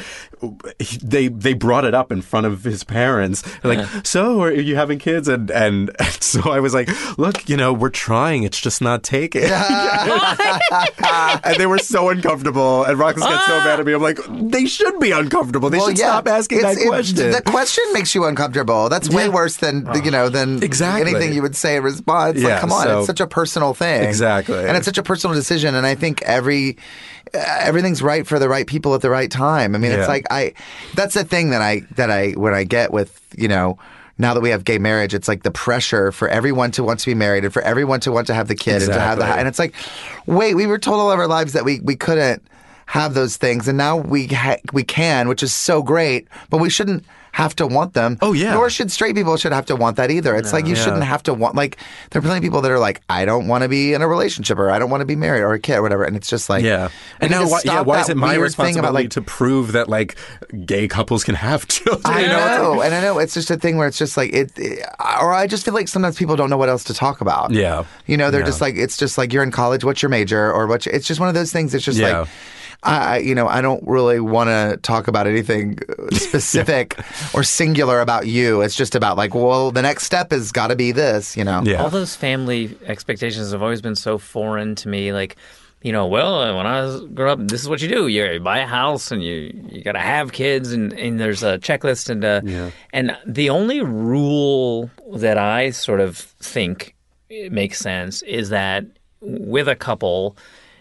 he, they they brought it up in front of his parents. They're like, so are you having kids? And, and and so I was like, look, you know, we're trying. It's just not taken. And they were so uncomfortable. And Rockless got so mad at me. I'm like, they should be uncomfortable. They Well, should yeah. stop asking It's- that it- question. The question makes you uncomfortable. That's way Yeah. worse than you know than Exactly. anything you would say in response. Like, Yeah, come on, so- it's such a personal thing. Exactly. and it's such a personal decision. And I think every uh, everything's right for the right people at the right time. I mean, Yeah. it's like I. That's the thing that I that I when I get with you know. Now that we have gay marriage, it's like the pressure for everyone to want to be married and for everyone to want to have the kid and to have the Exactly. and it's like, wait, we were told all of our lives that we we couldn't have those things, and now we ha- we can, which is so great. But we shouldn't have to want them. Oh, yeah. Nor should straight people should have to want that either. It's like you Yeah. shouldn't have to want. Like there are plenty of people that are like, I don't want to be in a relationship or I don't want to be married or a kid or whatever. And it's just like, Yeah. we And need now, to why, yeah, stop why that is it my weird responsibility thing about like to prove that like gay couples can have children? I You know, it's know, like- and I know it's just a thing where it's just like it, it- or I just feel like sometimes people don't know what else to talk about. Yeah. you know, they're Yeah. just like it's just like you're in college. What's your major? Or what? It's just one of those things. It's just Yeah. like I, you know, I don't really want to talk about anything specific or singular about you. It's just about like, well, the next step has got to be this, you know? Yeah. All those family expectations have always been so foreign to me. Like, you know, well, when I was growing up, this is what you do. You buy a house and you, you got to have kids and, and there's a checklist. And, uh, Yeah. and the only rule that I sort of think it makes sense is that with a couple,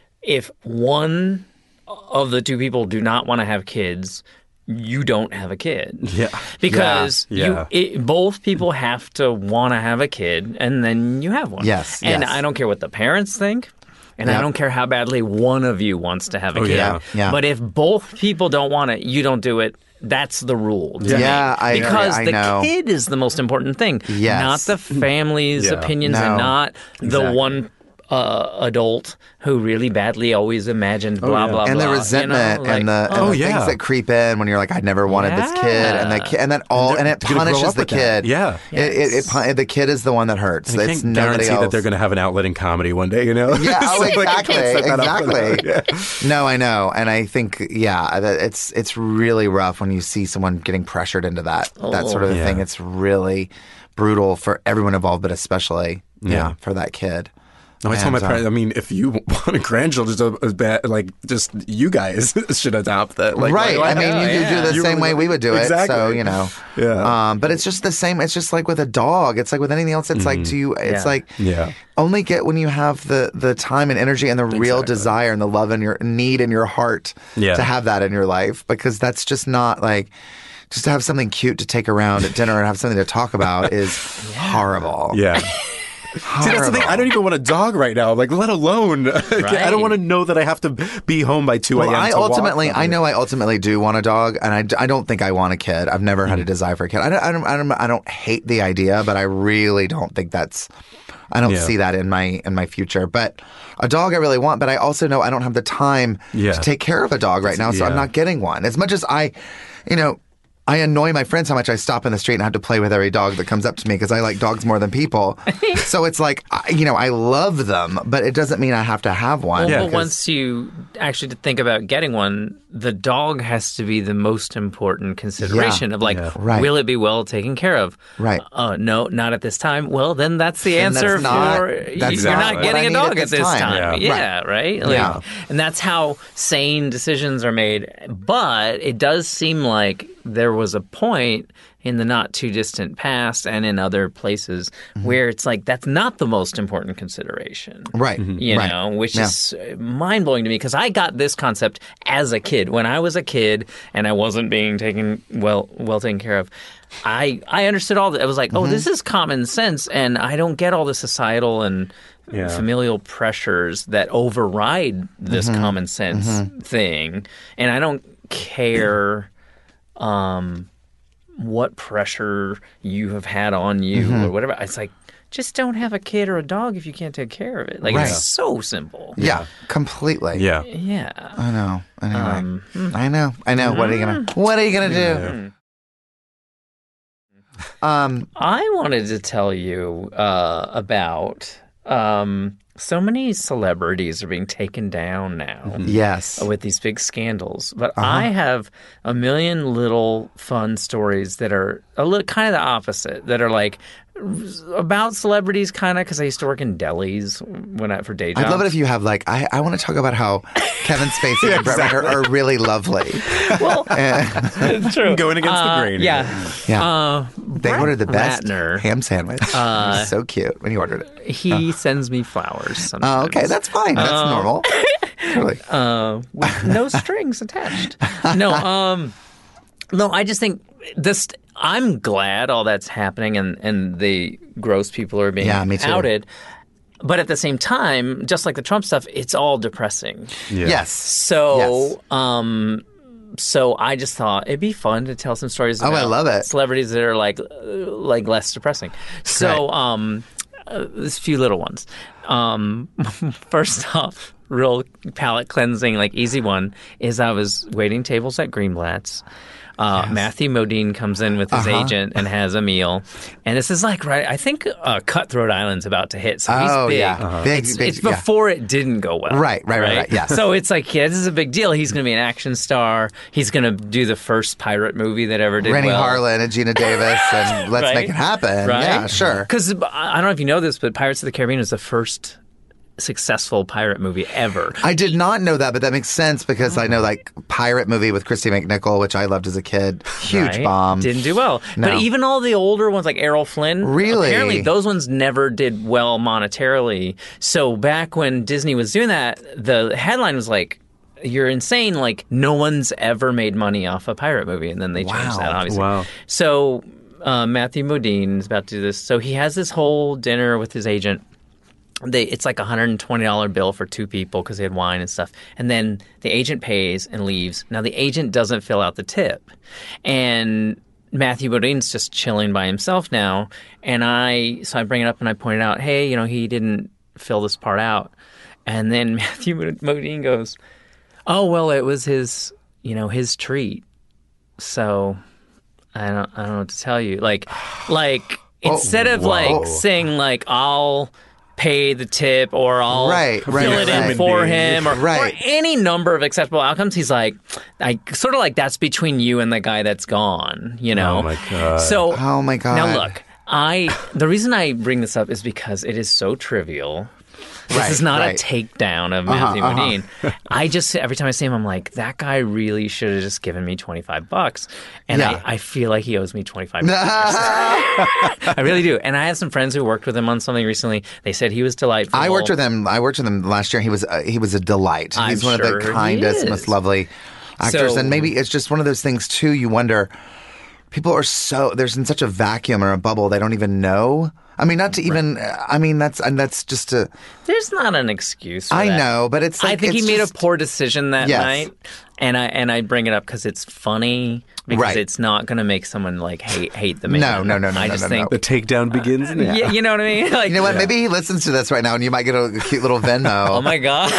if one of the two people do not want to have kids, you don't have a kid. Yeah. Because Yeah. you it, both people have to want to have a kid, and then you have one. Yes, And yes. I don't care what the parents think, and Yep. I don't care how badly one of you wants to have a Oh, kid. yeah. Yeah. But if both people don't want it, you don't do it. That's the rule. to Yeah, me. I- because I the know. kid is the most important thing. Yes. Not the family's Yeah. opinions No. and not the Exactly. one uh, adult who really badly always imagined blah, yeah. blah, and blah. the you know, resentment like, and the, and Oh, the yeah. things that creep in when you're like, I never wanted this kid, and the Yeah. ki- and then all And and they're it gonna grow punishes up the with that. kid. Yeah. it, it, it pun- the kid is the one that hurts. I It's can't nobody guarantee else. that they're going to have an outlet in comedy one day, you know? Yeah, oh, So, like, I exactly, can't set that up for them. exactly. No, I know, and I think, yeah, that it's it's really rough when you see someone getting pressured into that that sort of Yeah. thing. It's really brutal for everyone involved, but especially, yeah, Yeah. for that kid. No, I told my And, uh, parents, I mean, if you want grandchildren, so as bad, like, just you guys should adopt that. Like, right. why- I mean, Oh, you yeah. do the You same really- way we would do it. Exactly. So, you know. Yeah. Um, but it's just the same. It's just like with a dog. It's like with anything else. It's like, do you, it's Yeah. like, Yeah. only get when you have the, the time and energy and the real Exactly. desire and the love in your need in your heart Yeah. to have that in your life, because that's just not like, just to have something cute to take around at dinner and have something to talk about is horrible. Yeah. See, that's the thing. I don't even want a dog right now. Like, let alone. I Right. don't want to know that I have to be home by two Well, a.m. I to walk ultimately, them. I know I ultimately do want a dog, and I, d- I don't think I want a kid. I've never Mm. had a desire for a kid. I don't, I don't, I don't, I don't hate the idea, but I really don't think that's, I don't Yeah. see that in my in my future. But a dog I really want, but I also know I don't have the time Yeah. to take care of a dog right now, so I'm yeah. not getting one. As much as I, you know. I annoy my friends how much I stop in the street and have to play with every dog that comes up to me because I like dogs more than people. So it's like, I- you know, I love them, but it doesn't mean I have to have one. Well, Yeah, but 'cause- once you actually think about getting one, the dog has to be the most important consideration Yeah. of like, Yeah. Right. will it be well taken care of? Right. Uh, no, not at this time. Well, then that's the Then answer that's not- for that's you're not not what getting I a need dog at at this this time. time. Yeah. Yeah, right. Like, Yeah. And that's how sane decisions are made. But it does seem like there was a point in the not too distant past and in other places Mm-hmm. where it's like that's not the most important consideration. Right. You Right. know, which Yeah. is mind blowing to me because I got this concept as a kid. When I was a kid and I wasn't being taken well well taken care of, I I understood all that. I was like, oh, Mm-hmm. this is common sense, and I don't get all the societal and Yeah. familial pressures that override this Mm-hmm. common sense thing, and I don't care. Um, what pressure you have had on you Mm-hmm. or whatever. It's like, just don't have a kid or a dog if you can't take care of it. Like, Right. it's so simple. Yeah, completely. Yeah. Yeah. I know. Anyway, Um, I know. I know. What are you gonna? What are you gonna do? Um. I wanted to tell you uh, about um, so many celebrities are being taken down now. Yes. With these big scandals, but Uh-huh. I have a million little fun stories that are a little kind of the opposite. That are like about celebrities, kind of because I used to work in delis when I for day jobs. I'd love it if you have like I, I want to talk about how Kevin Spacey and Brett Ratner are really lovely. Well, And true. Going against the Uh, grain. Yeah. yeah, Uh, they Brett ordered the best Ratner, ham sandwich. It was so cute when he ordered it. he sends me flowers Oh, sometimes. okay, that's fine. That's normal. Totally. uh, with no strings attached. No, um, no. I just think this. I'm glad all that's happening, and and the gross people are being Yeah, me too. outed. But at the same time, just like the Trump stuff, it's all depressing. Yeah. Yes. So, Yes. um, so I just thought it'd be fun to tell some stories. Oh, about I love it. Celebrities that are like, uh, like less depressing. So, um, uh, there's a few little ones. Um, first off, real palate cleansing, like easy one is I was waiting tables at Greenblatt's. Uh, Matthew Modine comes in with his Uh-huh. agent and has a meal. And this is like, right, I think uh, Cutthroat Island's about to hit. So he's Oh, big. yeah. Uh-huh. Big, It's, big, it's yeah. before it didn't go well. Right, right, right, right, yes. So it's like, yeah, this is a big deal. He's going to be an action star. He's going to do the first pirate movie that ever did Rennie well. Harlan and Gina Davis, and let's Right? make it happen. Right? Yeah, sure. Because I don't know if you know this, but Pirates of the Caribbean is the first successful pirate movie ever. I did not know that, but that makes sense because I know like pirate movie with Christy McNichol, which I loved as a kid. Huge Right? bomb. Didn't do well. No. But even all the older ones like Errol Flynn, Really? apparently those ones never did well monetarily. So back when Disney was doing that, the headline was like, you're insane, like no one's ever made money off a pirate movie. And then they changed Wow. that, obviously. Wow. So uh, Matthew Modine is about to do this. So he has this whole dinner with his agent. They, it's like a one hundred twenty dollars bill for two people because they had wine and stuff. And then the agent pays and leaves. Now, the agent doesn't fill out the tip. And Matthew Modine's just chilling by himself now. And I, so I bring it up and I point it out, hey, you know, he didn't fill this part out. And then Matthew Modine goes, oh, well, it was his, you know, his treat. So I don't, I don't know what to tell you. Like, like instead of whoa. like saying like, I'll pay the tip or I'll Right, fill right, it right. in for him or, Right. or any number of acceptable outcomes. He's like, I sort of like that's between you and the guy that's gone, you know? Oh, my God. So Oh, my God. now look, I the reason I bring this up is because it is so trivial. This Right, is not right. a takedown of Matthew uh-huh. Modine. I just every time I see him, I'm like, that guy really should have just given me twenty five bucks, and Yeah. I, I feel like he owes me twenty five. I really do. And I have some friends who worked with him on something recently. They said he was delightful. I worked with him. I worked with him last year. He was uh, he was a delight. I'm He's one sure of he the kindest, is. most lovely actors. So- and maybe it's just one of those things too. You wonder, people are so there's in such a vacuum or a bubble they don't even know. I mean, not to even. I mean, that's and that's just a. There's not an excuse. For I that. know, but it's. Like, I think it's he made just- a poor decision that Yes. night, and I and I bring it up because it's funny. Because Right. it's not going to make someone like hate hate the man. No, no, no, no, I no, just no, think no. The takedown begins now. Yeah, you know what I mean? Like, You know what? Maybe he listens to this right now, and you might get a cute little Venmo. oh my god,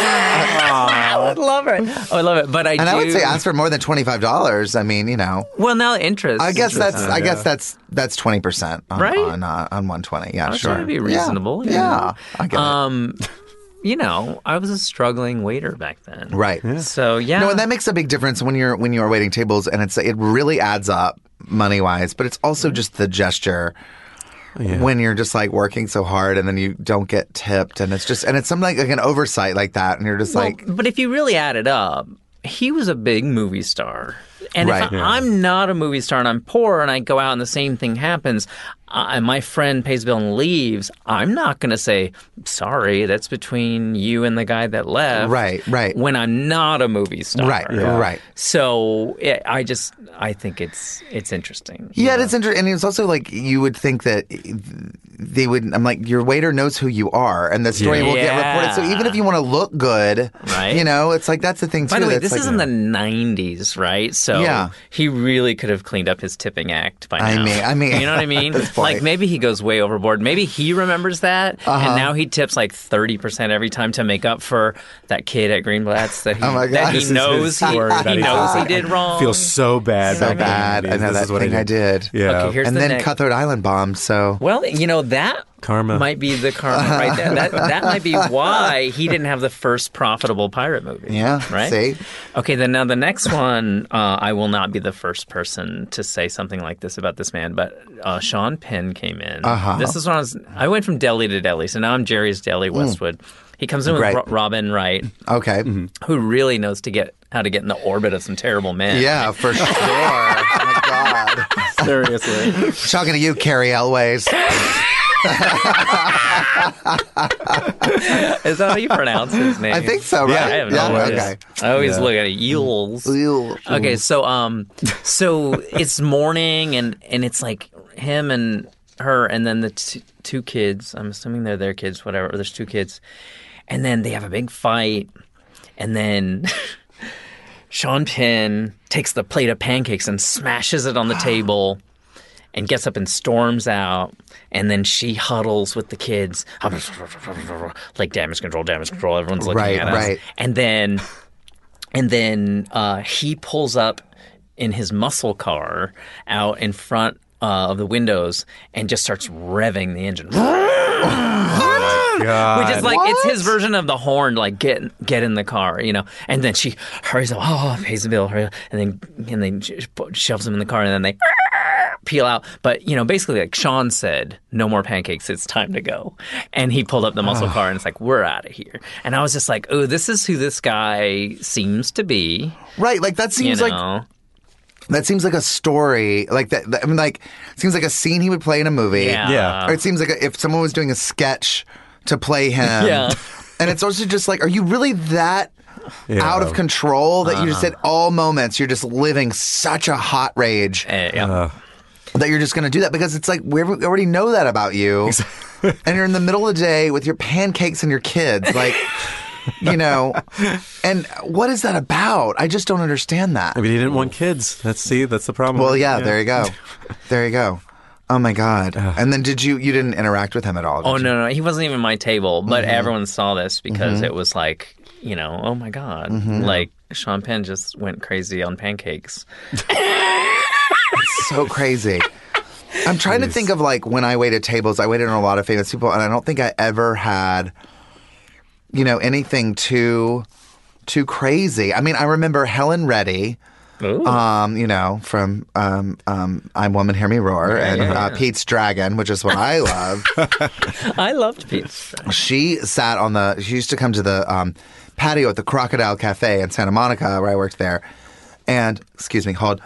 I would love it. I would love it. But I and do. I would say ask for more than twenty five dollars. I mean, you know, well, now interest. I guess that's Interest. I guess that's that's twenty percent on Right? on, uh, on one twenty. Yeah, I was sure. trying to be Yeah. reasonable. you Yeah, know. I get it. Um, you know, I was a struggling waiter back then. Right. So yeah. No, and that makes a big difference when you're when you're waiting tables, and it's it really adds up money wise, but it's also just the gesture. When you're just like working so hard and then you don't get tipped, and it's just and it's something like, like an oversight like that, and you're just Well, like, but if you really add it up, he was a big movie star. And Right. if I, I'm not a movie star and I'm poor and I go out and the same thing happens, uh, and my friend pays the bill and leaves, I'm not going to say, sorry, that's between you and the guy that left. Right, right. When I'm not a movie star. right, right. So it, I just, I think it's it's interesting. Yeah, it's interesting, and it's also like you would think that they would. I'm like, your waiter knows who you are, and the story Yeah. will get reported. So even if you want to look good, Right. You know, it's like that's the thing too. By the way, that's this like, is in the nineties, right? So Yeah. he really could have cleaned up his tipping act by I now. mean- I mean, you know what I mean? at this point. Like maybe he goes way overboard. Maybe he remembers that, Uh-huh. and now he tips like thirty percent every time to make up for that kid at Greenblatt's that he Oh my God. that This he is knows his he, story he that he knows tells. he did wrong. Feels so bad. So back in the bad. I nineties. know This that is what thing I did. Yeah. Okay, here's and the then next. Cutthroat Island bombed. So Well, you know that Karma. might be the karma right there. That that might be why he didn't have the first profitable pirate movie. yeah, right. See, Okay, then now the next one, uh, I will not be the first person to say something like this about this man, but uh, Sean Penn came in. Uh-huh. This is when I was, I went from deli to deli, so now I'm Jerry's Deli Westwood. He comes in with Great. Ro- Robin Wright, okay, who really knows to get how to get in the orbit of some terrible men. yeah, for sure. oh my God, Seriously. talking to you, Carrie Elways. Is that how you pronounce his name? I think so, right? Yeah, I have no Yeah, idea. okay. I always Yeah. look at it. Yules. Ew. Okay, so um, so it's morning, and and it's like him and her, and then the t- two kids. I'm assuming they're their kids, whatever. Or there's two kids, and then they have a big fight, and then Sean Penn takes the plate of pancakes and smashes it on the table, and gets up and storms out. And then she huddles with the kids, like damage control, damage control. Everyone's looking Right, at us. right. And then, and then uh, he pulls up in his muscle car out in front uh, of the windows and just starts revving the engine. God. Which is like, What? it's his version of the horn, like, get get in the car, you know? And then she hurries up, oh, pays the bill, hurry up, and then, and then she shoves him in the car, and then they peel out. But, you know, basically, like Sean said, no more pancakes, it's time to go. And he pulled up the muscle car, and it's like, we're out of here. And I was just like, oh, this is who this guy seems to be. Right, like that seems you like know? that seems like a story, like that. I mean, like it seems like a scene he would play in a movie. Yeah. Yeah. Or it seems like a, if someone was doing a sketch to play him. Yeah. And it's also just like, are you really that Yeah. out of control that you just at all moments you're just living such a hot rage Eh, yeah. Uh, that you're just going to do that because it's like we already know that about you, and you're in the middle of the day with your pancakes and your kids, like. You know, and what is that about? I just don't understand that. I mean, he didn't want kids. That's see, that's the problem. Well, yeah, there you go. There you go. Oh my God. And then did you, you didn't interact with him at all? Did Oh, you? no, no, he wasn't even my table, but Mm-hmm. everyone saw this because it was like, you know, oh my God. Mm-hmm. Like, Sean Penn just went crazy on pancakes. So crazy. I'm trying to think of like when I waited tables, I waited on a lot of famous people, and I don't think I ever had, you know, anything too, too crazy. I mean, I remember Helen Reddy. Ooh. Um, you know, from um, um, I'm Woman, Hear Me Roar, and yeah, uh, yeah. Pete's Dragon, which is what I love. I loved Pete's. She sat on the. She used to come to the um, patio at the Crocodile Cafe in Santa Monica, where I worked there, and excuse me, hold.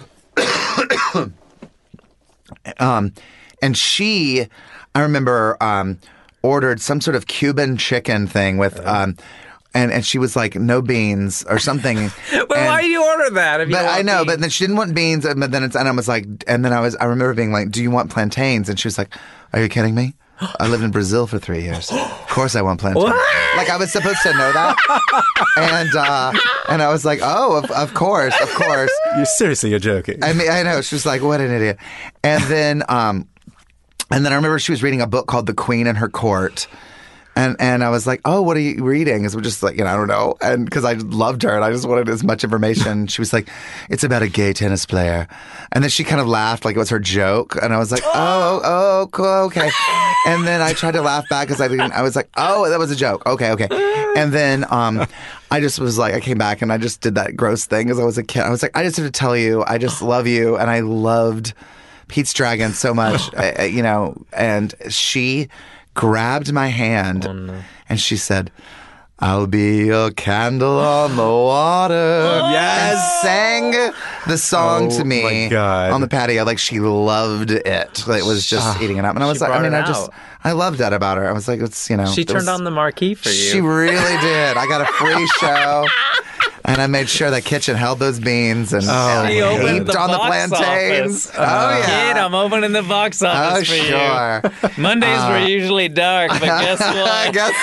um, and she, I remember, um, ordered some sort of Cuban chicken thing with. Um, And, and she was like, no beans or something. Well, why do you order that? If you But don't I want know, beans? but then she didn't want beans, and then it's, and I was like, and then I was, I remember being like, do you want plantains? And she was like, are you kidding me? I lived in Brazil for three years. Of course I want plantains. What? Like I was supposed to know that, and uh, and I was like, oh, of, of course, of course. You're seriously, you're joking. I mean, I know. She was like, what an idiot. And then, um, and then I remember she was reading a book called The Queen and Her Court. And and I was like, oh, what are you reading? Because we're just like, you know, I don't know. And because I loved her and I just wanted as much information. She was like, it's about a gay tennis player. And then she kind of laughed like it was her joke. And I was like, oh, oh, cool, okay. And then I tried to laugh back because I didn't, I was like, oh, that was a joke. Okay, okay. And then um, I just was like, I came back and I just did that gross thing as I was a kid. I was like, I just have to tell you, I just love you. And I loved Pete's Dragon so much, uh, you know, and she grabbed my hand and she said, I'll be your candle on the water. Yes. And sang the song Oh, to me my God. on the patio. Like she loved it. Like, it was just eating it up. And I was like, I brought mean, it I just, out. I loved that about her. I was like, it's, you know. She it turned was- on the marquee for you. She really did. I got a free show. And I made sure that kitchen held those beans and, and She opened heaped the on the box plantains. office. Oh, yeah. Kid, I'm opening the box Oh, office for sure. you. Mondays were usually dark, but guess what? Guess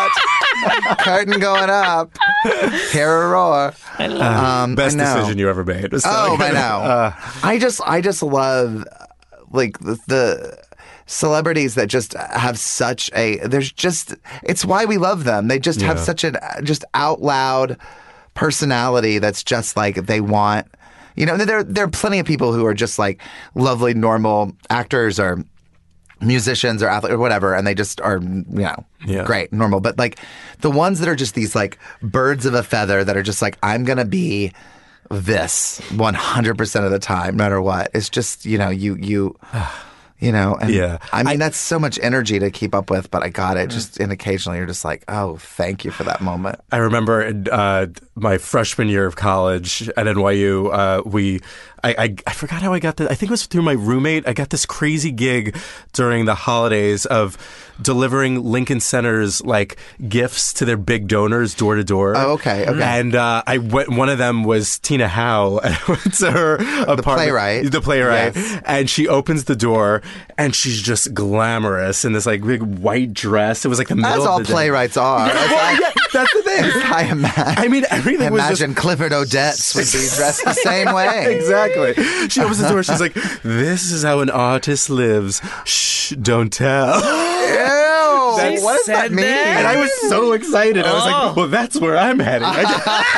what? Curtain going up. Hear a roar. I love Um, Best I know. decision you ever made. So Oh, I know. Uh, I just, I just love, like the, the celebrities that just have such a. There's just. It's why we love them. They just have Yeah. such an just out loud personality that's just like they want. You know, there there are plenty of people who are just like lovely, normal actors or musicians or athletes or whatever, and they just are, you know, Yeah. great, normal. But like the ones that are just these like birds of a feather that are just like, I'm gonna be this one hundred percent of the time, no matter what. It's just, you know, you you you know, and Yeah. I mean that's so much energy to keep up with, but I got it. Just and occasionally you're just like, oh, thank you for that moment. I remember in, uh, my freshman year of college at N Y U, uh, we, I, I, I forgot how I got that. I think it was through my roommate. I got this crazy gig during the holidays of delivering Lincoln Center's like gifts to their big donors door to door. Oh, okay, okay. And uh, I went. One of them was Tina Howe. And I went to her apartment, playwright. the playwright, Yes. and she opens the door, and she's just glamorous in this like big white dress. It was like the middle That's of all the day. playwrights are. That's, Well, yeah, that's the thing. I imagine. I mean, everything I was imagine just Clifford Odets would be dressed the same way. exactly. She opens the door. She's like, "This is how an artist lives. Shh, don't tell." Ew. Oh, That's- what does that said mean? that? And I was so excited. I was Oh. like, well, that's where I'm heading. I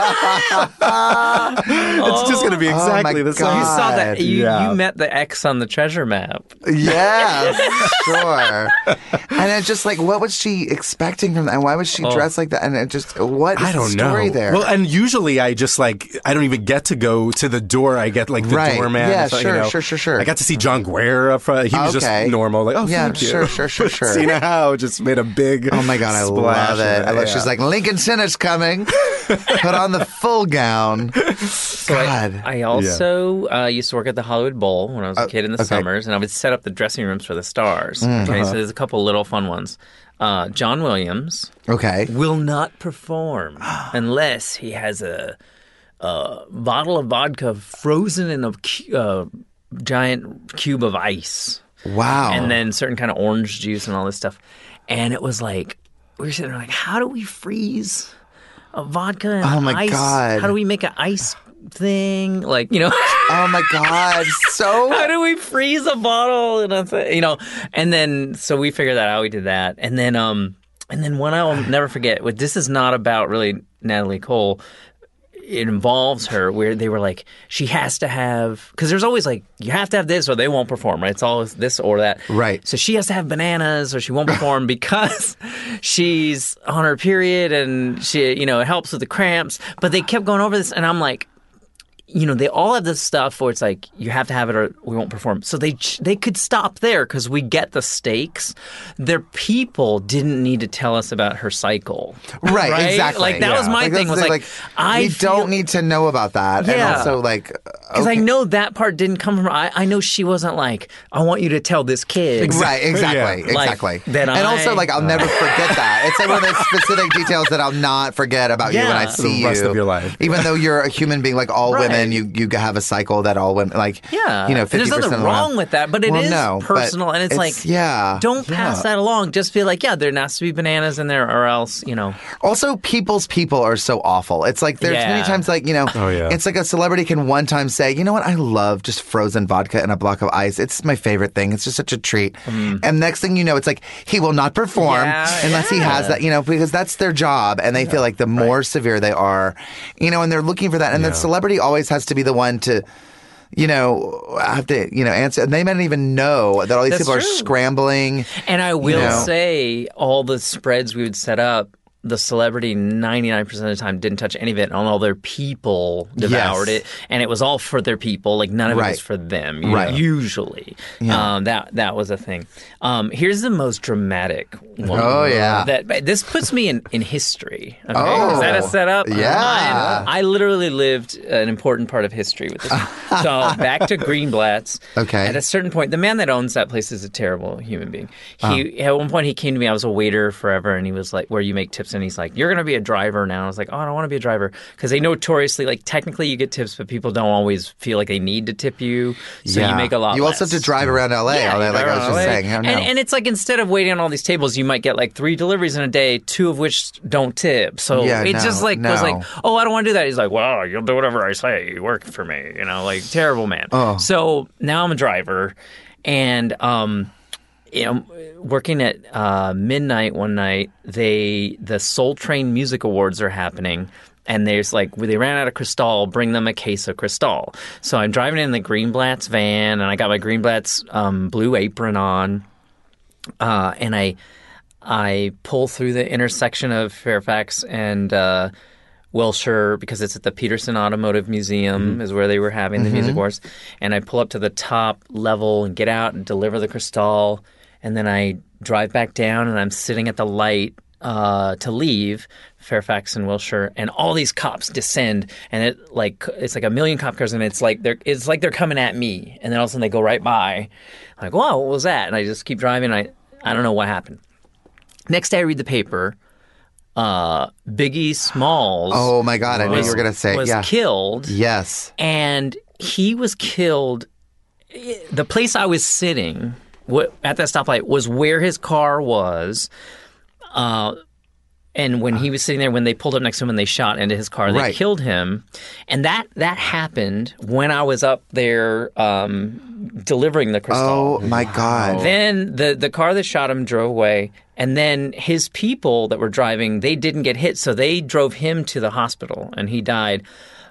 just- it's just going to be exactly my the same. God. You saw that. You, Yeah. you met the X on the treasure map. Yes, sure. And it's just like, what was she expecting from that? And why was she Oh. dressed like that? And it just, what is I don't the story know. there? Well, and usually I just like I don't even get to go to the door. I get like the Right. doorman. Yeah, and stuff, sure, you know. sure, sure, sure. I got to see John Guerra up front. He was Okay. just normal. Like, oh, Yeah, thank you. sure, sure, sure, But sure. Tina Howe just made a big. Oh my God, I splash love of it. I love, yeah. She's like, Lincoln Center's coming. Put on the full gown. God. I also uh, used to work at the Hollywood Bowl when I was a kid in the okay. summers, and I would set up the dressing rooms for the stars. Mm. Okay, Uh-huh. so there's a couple little fun ones. Uh, John Williams Okay. will not perform unless he has a, a bottle of vodka frozen in a cu- uh, giant cube of ice. Wow. And then certain kind of orange juice and all this stuff. And it was like, we were sitting there like, how do we freeze a vodka and Oh, my ice? God. How do we make an ice thing? Like, you know, Oh my God. So. how do we freeze a bottle and a thing? You know, and then, so we figured that out. We did that. And then, um, and then one I'll never forget, what this is not about really Natalie Cole. It involves her where they were like, she has to have, because there's always like, you have to have this or they won't perform, right? It's always this or that. Right. So she has to have bananas or she won't perform because she's on her period and she, you know, it helps with the cramps. But they kept going over this and I'm like, you know, they all have this stuff where it's like, you have to have it or we won't perform. So they they could stop there because we get the stakes. Their people didn't need to tell us about her cycle. Right, Right? exactly. Like, that was my Like, thing, that's was the like, thing, I we feel- don't need to know about that. And Yeah. also, like, Because I okay. know that part didn't come from. I, I know she wasn't like, I want you to tell this kid. Right, exactly, Yeah. Like, exactly. that and also, I- like, I'll never forget that. It's like one of those specific details that I'll not forget about you when I Yeah. For see the rest you. of your life. Even though you're a human being, like all Right. women, you you have a cycle that all women, like, Yeah, you know, And fifty there's percent nothing of the wrong time- with that, but it Well, is no, but personal, and it's, like, yeah. don't pass that along. Just be like, yeah, there has to be bananas in there, or else, you know. Also, people's people are so awful. It's like there's Yeah. many times, like, you know, Oh, yeah. it's like a celebrity can one time say, you know what, I love just frozen vodka and a block of ice. It's my favorite thing. It's just such a treat. And next thing you know, it's like he will not perform Yeah, unless he has yeah. that, you know, because that's their job. And they feel like the more severe they are, you know, and they're looking for that. And the Yeah. celebrity always has to be the one to, you know, have to, you know, answer. And they might not even know that all these That's people are true. scrambling. And I will know. say, all the spreads we would set up, the celebrity ninety-nine percent of the time didn't touch any of it, and all their people devoured Yes. it, and it was all for their people. Like, none of it Right. was for them. You Right. know, usually, um, that that was a thing. Um, here's the most dramatic one. Oh, yeah. That but this puts me in, in history. Okay? Oh. Is that a setup? Yeah. I, I literally lived an important part of history with this. So back to Greenblatt's. Okay. At a certain point, the man that owns that place is a terrible human being. He at one point he came to me. I was a waiter forever, and he was like, "Where you make tips?" And he's like, "You're going to be a driver now." I was like, "Oh, I don't want to be a driver," because they notoriously, like, technically you get tips, but people don't always feel like they need to tip you, so you make a lot. You also less. have to drive around L A. all day, you like drive I was around just L A. saying. I don't and, know. and it's like, instead of waiting on all these tables, you might get like three deliveries in a day, two of which don't tip. So Yeah, it no, just like was no. like, oh, I don't want to do that. He's like, well, you'll do whatever I say. You work for me, you know, like, terrible man. Oh. So now I'm a driver, and um, you know, working at uh, midnight one night, they the Soul Train Music Awards are happening. And there's like, they ran out of Cristal, bring them a case of Cristal. So I'm driving in the Greenblatt's van, and I got my Greenblatt's um, blue apron on, uh, and I I pull through the intersection of Fairfax and uh, Wilshire, because it's at the Peterson Automotive Museum, Mm-hmm. is where they were having the music awards. And I pull up to the top level and get out and deliver the Cristal. And then I drive back down, and I'm sitting at the light uh, to leave Fairfax and Wilshire, and all these cops descend, and it like it's like a million cop cars, and it's like they're it's like they're coming at me, and then all of a sudden they go right by. I'm like, wow, what was that? And I just keep driving. And I I don't know what happened. Next day, I read the paper. Uh, Biggie Smalls. Oh my God! I knew was- you were gonna say was yeah. killed, Yes. and he was killed. The place I was sitting wh- at that stoplight was where his car was, uh, And when he was sitting there, when they pulled up next to him and they shot into his car, they Right. killed him. And that that happened when I was up there um, delivering the crystal. Oh my God. Then the, the car that shot him drove away. And then his people that were driving, they didn't get hit. So they drove him to the hospital and he died.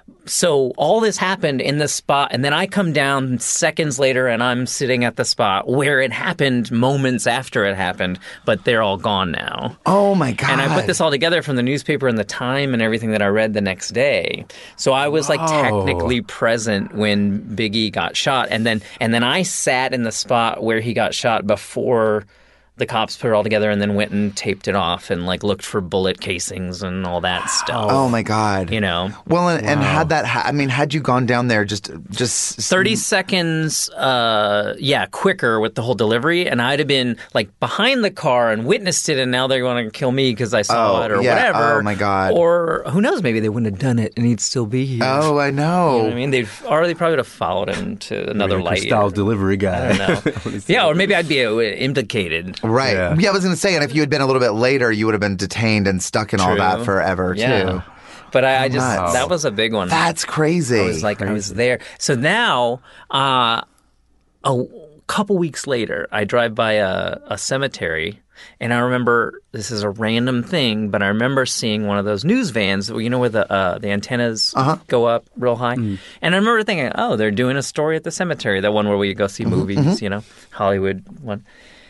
So all this happened in the spot, and then I come down seconds later, and I'm sitting at the spot where it happened moments after it happened, but they're all gone now. Oh my God. And I put this all together from the newspaper and the time and everything that I read the next day. So I was like technically present when Biggie got shot, and then and then I sat in the spot where he got shot before the cops put it all together, and then went and taped it off and like looked for bullet casings and all that stuff. Oh my God. You know. Well, and, and had that, ha- I mean, had you gone down there just, just thirty seconds, uh, yeah, quicker with the whole delivery, and I'd have been like behind the car and witnessed it, and now they're going to kill me because I saw Oh, it or yeah. whatever. Oh, my God. Or who knows? Maybe they wouldn't have done it, and he'd still be here. Oh, I You know. know what I mean, they'd or they probably would have followed him to another light. Style delivery guy. I don't know. Yeah, or maybe I'd be uh, implicated. Right. Yeah. Yeah. I was going to say, and if you had been a little bit later, you would have been detained and stuck in all True. that forever, Yeah. too. But I, I just Nuts. that was a big one. That's crazy. I was like, I was there. So now, uh, a couple weeks later, I drive by a, a cemetery, and I remember this is a random thing, but I remember seeing one of those news vans, you know, where the uh, the antennas Uh-huh. go up real high. And I remember thinking, oh, they're doing a story at the cemetery, that one where we go see movies, you know, Hollywood one.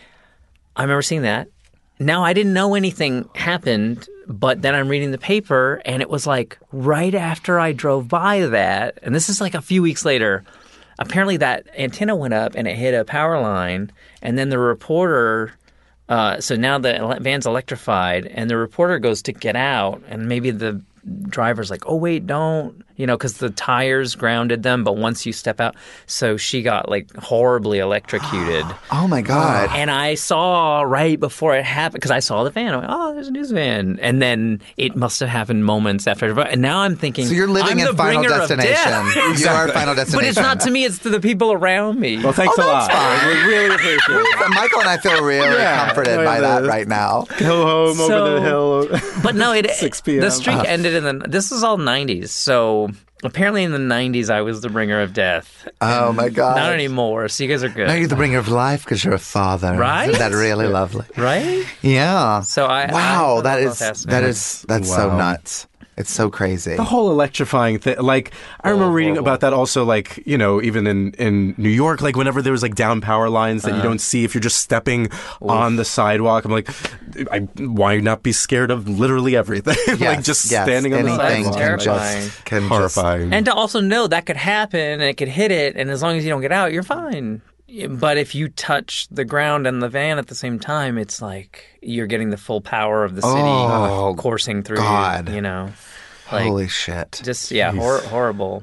I remember seeing that. Now, I didn't know anything happened, but then I'm reading the paper, and it was like right after I drove by that, and this is like a few weeks later, apparently that antenna went up and it hit a power line, and then the reporter, uh, so now the ele- van's electrified, and the reporter goes to get out, and maybe the driver's like, oh, wait, don't, you know, because the tires grounded them, but once you step out, so she got like horribly electrocuted. Oh my God. And I saw right before it happened, because I saw the van. I went, oh, there's a news van. And then it must have happened moments after. And now I'm thinking, So you're living I'm in the Final bringer of Destination. death. You are Final Destination. But it's not to me, it's to the people around me. Well, thanks Oh, a lot. that's fine. We really appreciate it. Michael and I feel really Yeah. comforted Look by at that this. right now. Go home So- over the hill. But no, it six p.m. the streak ended in the. This is all nineties. So apparently in the nineties, I was the bringer of death. Oh my God. Not anymore. So you guys are good. Now you're the bringer of life because you're a father. Right? Isn't that really lovely? Right? Yeah. So I- Wow, I- that I is love that that is that's so Wow. nuts. It's so crazy. The whole electrifying thing, like I remember reading horrible. about that also, like, you know, even in, in New York, like whenever there was like down power lines that you don't see if you're just stepping on the sidewalk, I'm like, I, why not be scared of literally everything? like Yes, just yes, standing on the anything sidewalk. can Terrifying. just can just- Horrifying. And to also know that could happen and it could hit it, and as long as you don't get out, you're fine. But if you touch the ground and the van at the same time, it's like you're getting the full power of the city Oh, coursing through God. you, you know. Like, Holy shit. just yeah, hor- horrible.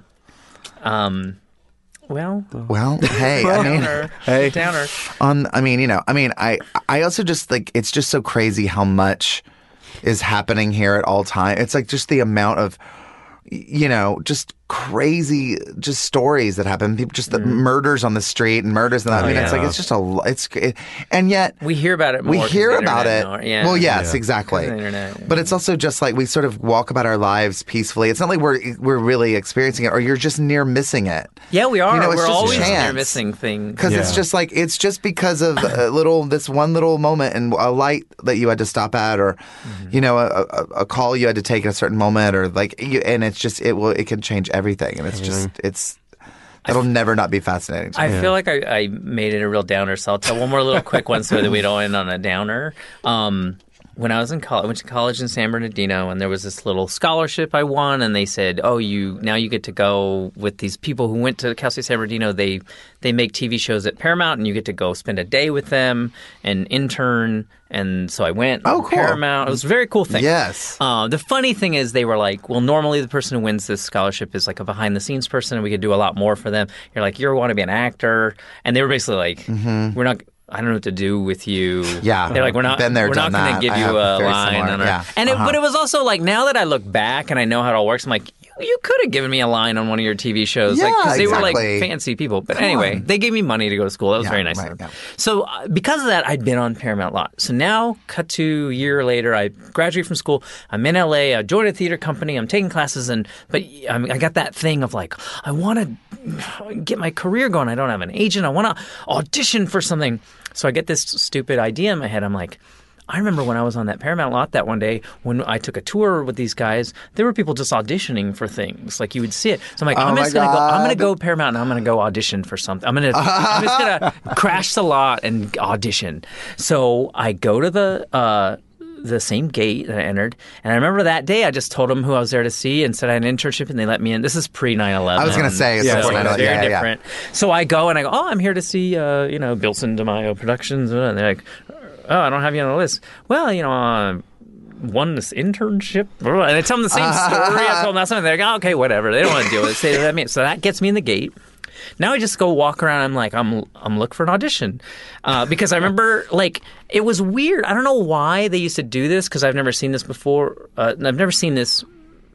Um, well, Well, hey, I mean, downer, Hey. downer. on I mean, you know, I mean, I I also just like it's just so crazy how much is happening here at all time. It's like just the amount of you know, just crazy, just stories that happen. People just the murders on the street and murders. And I mean, it's yeah. like it's just a, lo- it's, it, and yet We hear about it more. we 'cause hear of the about it. internet now, Yeah. Well, yes, Yeah. exactly. 'Cause of the internet. But it's also just like we sort of walk about our lives peacefully. It's not like we're we're really experiencing it, or you're just near missing it. Yeah, we are. You know, it's We're just always near chance. missing things. Because it's Yeah. just like it's just because of a little this one little moment and a light that you had to stop at, or you know, a, a, a call you had to take at a certain moment, or like, you, and it's just it will it can change everything, and it's just it's it'll never not be fascinating to I me. feel like I, I made it a real downer, so I'll tell one more little quick one so that we don't end on a downer. Um, when I was in college, I went to college in San Bernardino, and there was this little scholarship I won, and they said, "Oh, you now you get to go with these people who went to Cal State San Bernardino. They they make T V shows at Paramount, and you get to go spend a day with them and intern." And so I went. Oh, on cool. Paramount. It was a very cool thing. Yes. Uh, the funny thing is, they were like, well, normally the person who wins this scholarship is like a behind the scenes person, and we could do a lot more for them. You're like, you want to be an actor. And they were basically like, we're not, I don't know what to do with you. Yeah. They're like, we're not, Been there, we're not done going to that. give I you have a very line. similar, on our, yeah. And it, Uh-huh. but it was also like, now that I look back and I know how it all works, I'm like, you you could have given me a line on one of your T V shows. Yeah, like, 'cause they were exactly. like fancy people. But Come anyway, on. they gave me money to go to school. That was Yeah, very nice right, of them. yeah. So uh, because of that, I'd been on Paramount a lot. So now, cut to a year later, I graduate from school. I'm in L A. I joined a theater company. I'm taking classes, and but I, mean, I got that thing of like, I want to get my career going. I don't have an agent. I want to audition for something. So I get this stupid idea in my head. I'm like, I remember when I was on that Paramount lot that one day when I took a tour with these guys, there were people just auditioning for things. Like you would see it. So I'm like, Oh I'm my just gonna go I'm gonna God. go Paramount and I'm gonna go audition for something. I'm gonna I'm just gonna crash the lot and audition. So I go to the uh the same gate that I entered. And I remember that day I just told them who I was there to see and said I had an internship and they let me in. This is pre nine eleven. I was gonna say, it's so before it's nine eleven. very Yeah, yeah, yeah. different. So I go and I go, oh, I'm here to see, uh, you know, Bilson DeMaio Productions. And they're like, oh, I don't have you on the list. Well, you know, uh, won this internship. And I tell them the same story. I told them that something. They're like, oh, okay, whatever. They don't want to deal with it. Say that me. So that gets me in the gate. Now I just go walk around. I'm like, I'm I'm looking for an audition uh, because I remember like it was weird. I don't know why they used to do this because I've never seen this before. Uh, I've never seen this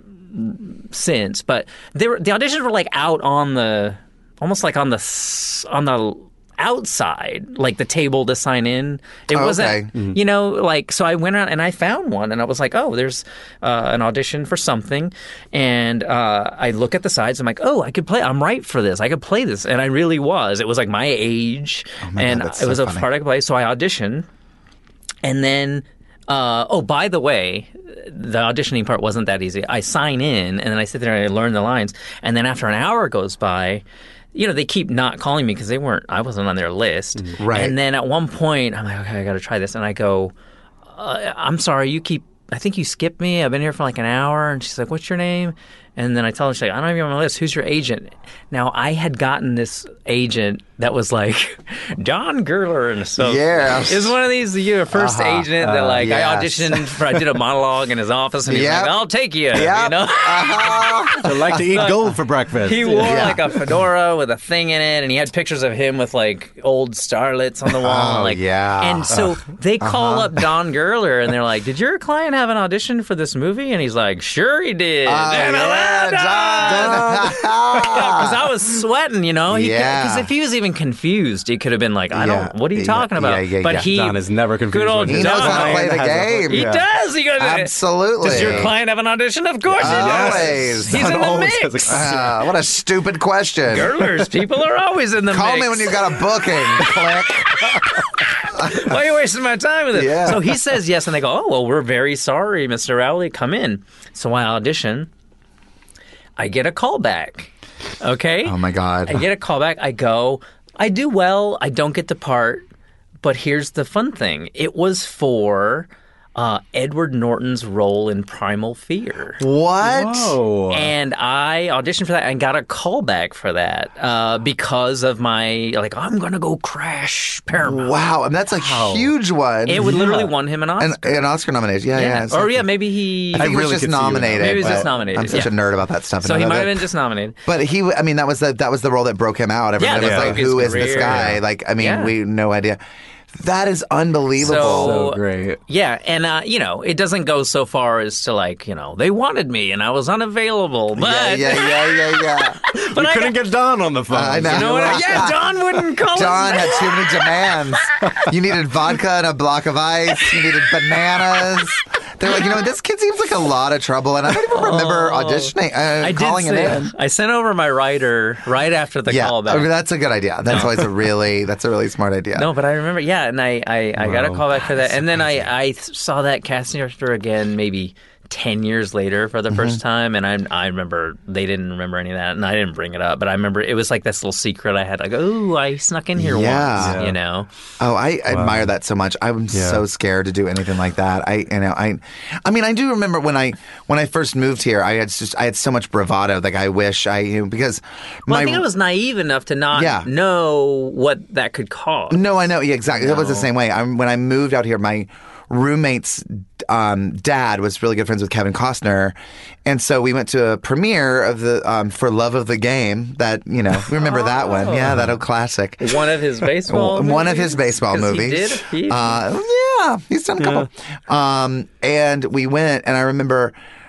since. But they were, the auditions were like out on the almost like on the s- on the outside, like the table to sign in. It Oh, wasn't, okay. Mm-hmm. you know, like, so I went around and I found one and I was like, oh, there's uh, an audition for something. And uh, I look at the sides. I'm like, oh, I could play. I'm right for this. I could play this. And I really was. It was like my age. Oh my and God, that's it so was a funny. part I could play. So I auditioned. And then, uh, oh, by the way, the auditioning part wasn't that easy. I sign in and then I sit there and I learn the lines. And then after an hour goes by, you know, they keep not calling me because they weren't, I wasn't on their list. Right. And then at one point, I'm like, okay, I got to try this. And I go, uh, I'm sorry, you keep, I think you skipped me. I've been here for like an hour. And she's like, what's your name? And then I tell her, she's like, I don't have you on my list. Who's your agent? Now, I had gotten this agent that was like, Don Gerler. And so Yes. it was one of these, you know, first Uh-huh. agent that like, yes. I auditioned for, I did a monologue in his office and he's Yep. like, I'll take you. Yep. You know? I like to eat gold for breakfast. He wore Yeah. like a fedora with a thing in it, and he had pictures of him with like old starlets on the wall. Oh, like, yeah. And so they call up Don Gerler, and they're like, "Did your client have an audition for this movie?" And he's like, "Sure, he did." Oh, And I'm yeah, like, "Don!" Because I was sweating, you know. Yeah. Because if he was even confused, he could have been like, "I Yeah. don't. What are you Yeah, talking about?" yeah, yeah, but yeah. he, Don is never confused Good old when He his knows how to Don. play the has a- game. He Yeah. does. He goes, Absolutely. Does your client have an audition? Of course he does. Always. He's Don in the always has a mix. Ah, what a stupid question. Gerlers, people are always in the Call mix. me when you got a booking. Click. Why are you wasting my time with it? Yeah. So he says yes, and they go, oh, well, we're very sorry, Mister Rowley. Come in. So I audition. I get a call back. Okay? Oh, my God. I get a call back. I go. I do well. I don't get the part. But here's the fun thing. It was for uh, Edward Norton's role in Primal Fear. What? Whoa. And I auditioned for that and got a call back for that uh, because of my, like, I'm going to go crash Paramount. Wow. And that's a huge one. It would literally won him an an, Oscar. an Oscar nomination. Yeah, yeah. yeah. it's Or like- yeah, maybe he. I think he was really just could see you in that. nominated. Maybe he was but just nominated, I'm such yeah. a nerd about that stuff. So and he I know might have that- been just nominated. But he, I mean, that was the that was the role that broke him out. Everyone Yeah, was that like, broke his "Who is this career. guy?" Like, I mean, Yeah. we no idea. That is unbelievable. So- So great. Yeah, and uh, you know, it doesn't go so far as to like, you know, they wanted me and I was unavailable, but yeah, yeah, yeah, yeah, yeah. but we I couldn't got, get Don on the phone. I know. you know what? I, yeah, Don wouldn't call Don us. had too many demands. You needed vodka and a block of ice. You needed bananas. They're like, you know, this kid seems like a lot of trouble, and I don't even remember auditioning, uh, I did calling him say, in. I sent over my writer right after the Yeah, callback. I mean, that's a good idea. That's always a really, that's a really smart idea. No, but I remember, yeah, and I, I, I got a Wow. call back for that. And then I, I saw that casting director again maybe ten years later for the Mm-hmm. first time. And I I remember they didn't remember any of that. And I didn't bring it up. But I remember it was like this little secret I had. Like, oh, I snuck in here Yeah. once, Yeah. you know? Oh, I admire that so much. I'm Yeah. so scared to do anything like that. I, you know, I, I mean, I do remember when I when I first moved here, I had just I had so much bravado. Like I wish I, you know, because Well, my I think I was naive enough to not Yeah. know what that could cause. no, I know, yeah, exactly. That was the same way. I, when I moved out here, my roommate's um, dad was really good friends with Kevin Costner, and so we went to a premiere of the um, For Love of the Game. That you know, we remember that one, yeah, that old classic. One of his baseball One of movies? his baseball 'Cause movies. He did? He- Uh, yeah, he's done a couple. Um, and we went, and I remember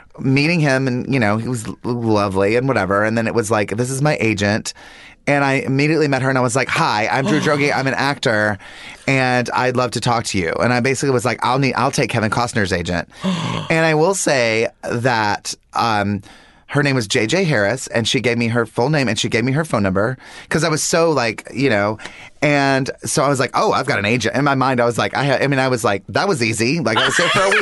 meeting him, and, you know, he was l- lovely and whatever. And then it was like, this is my agent. And I immediately met her and I was like, hi, I'm Drew Droege. I'm an actor and I'd love to talk to you. And I basically was like, I'll need, I'll take Kevin Costner's agent. And I will say that, um, her name was J J Harris, and she gave me her full name and she gave me her phone number because I was so like, you know, and so I was like, oh, I've got an agent. In my mind, I was like, I, ha- I mean, I was like, that was easy. Like I was there for a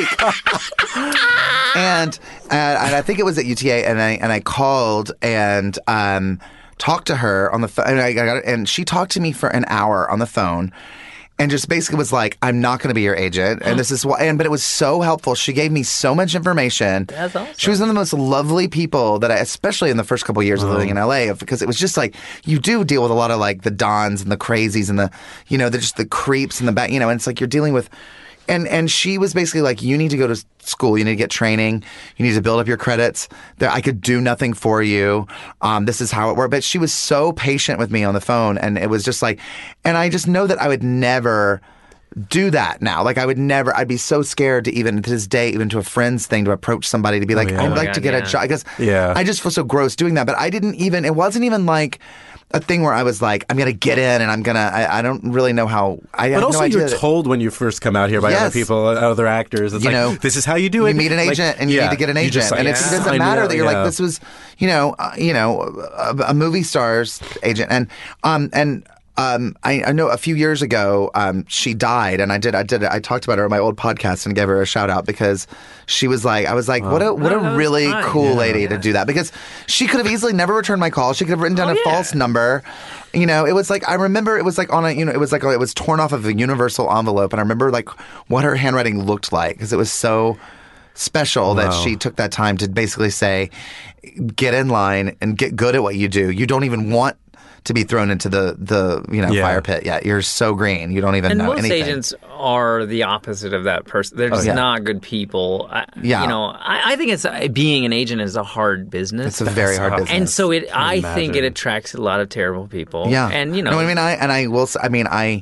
week. and, uh, and I think it was at U T A, and I and I called and um, talked to her on the phone, and I got and she talked to me for an hour on the phone. And just basically was like, I'm not going to be your agent. And this is why. And, but it was so helpful. She gave me so much information. That's awesome. She was one of the most lovely people that I, especially in the first couple of years of living in L A, because it was just like, you do deal with a lot of like the dons and the crazies and the, you know, the, just the creeps in the back, you know, and it's like you're dealing with. And and she was basically like, you need to go to school. You need to get training. You need to build up your credits. That I could do nothing for you. Um, this is how it worked. But she was so patient with me on the phone. And it was just like, and I just know that I would never do that now. Like I would never, I'd be so scared to even to this day, even to a friend's thing, to approach somebody to be like, yeah. I'd Oh my like God, to get yeah. a job. Because Yeah. I just feel so gross doing that. But I didn't even, it wasn't even like a thing where I was like, I'm going to get in and I'm going to, I don't really know how, I But have also, no idea you're that- told when you first come out here by Yes. other people, other actors. It's You like, know, this is how you do it. You meet an Like, agent and you yeah, need to get an you agent. just, like, and it's, it sign doesn't me matter up, that you're yeah. like, this was, you know, uh, you know, a, a movie star's agent. And, um, and, Um, I, I know a few years ago, um, she died, and I did, I did, I talked about her on my old podcast and gave her a shout out because she was like, I was like, what a, what Oh, that a was really fine. cool Yeah, lady yeah. to do that, because she could have easily never returned my call. She could have written down Oh, a yeah. false number. You know, it was like, I remember it was like on a, you know, it was like, it was torn off of a universal envelope, and I remember like what her handwriting looked like because it was so special that Wow. she took that time to basically say, get in line and get good at what you do. You don't even want to be thrown into the, the you know, Yeah. fire pit yet. You're so green. You don't even And know most anything. agents are the opposite of that person. They're just yeah. not good people. I, Yeah. You know, I, I think it's being an agent is a hard business. It's a very hard business. and so it, I imagine. think it attracts a lot of terrible people. Yeah. And you know, No, I mean, I and I will. s- I mean, I.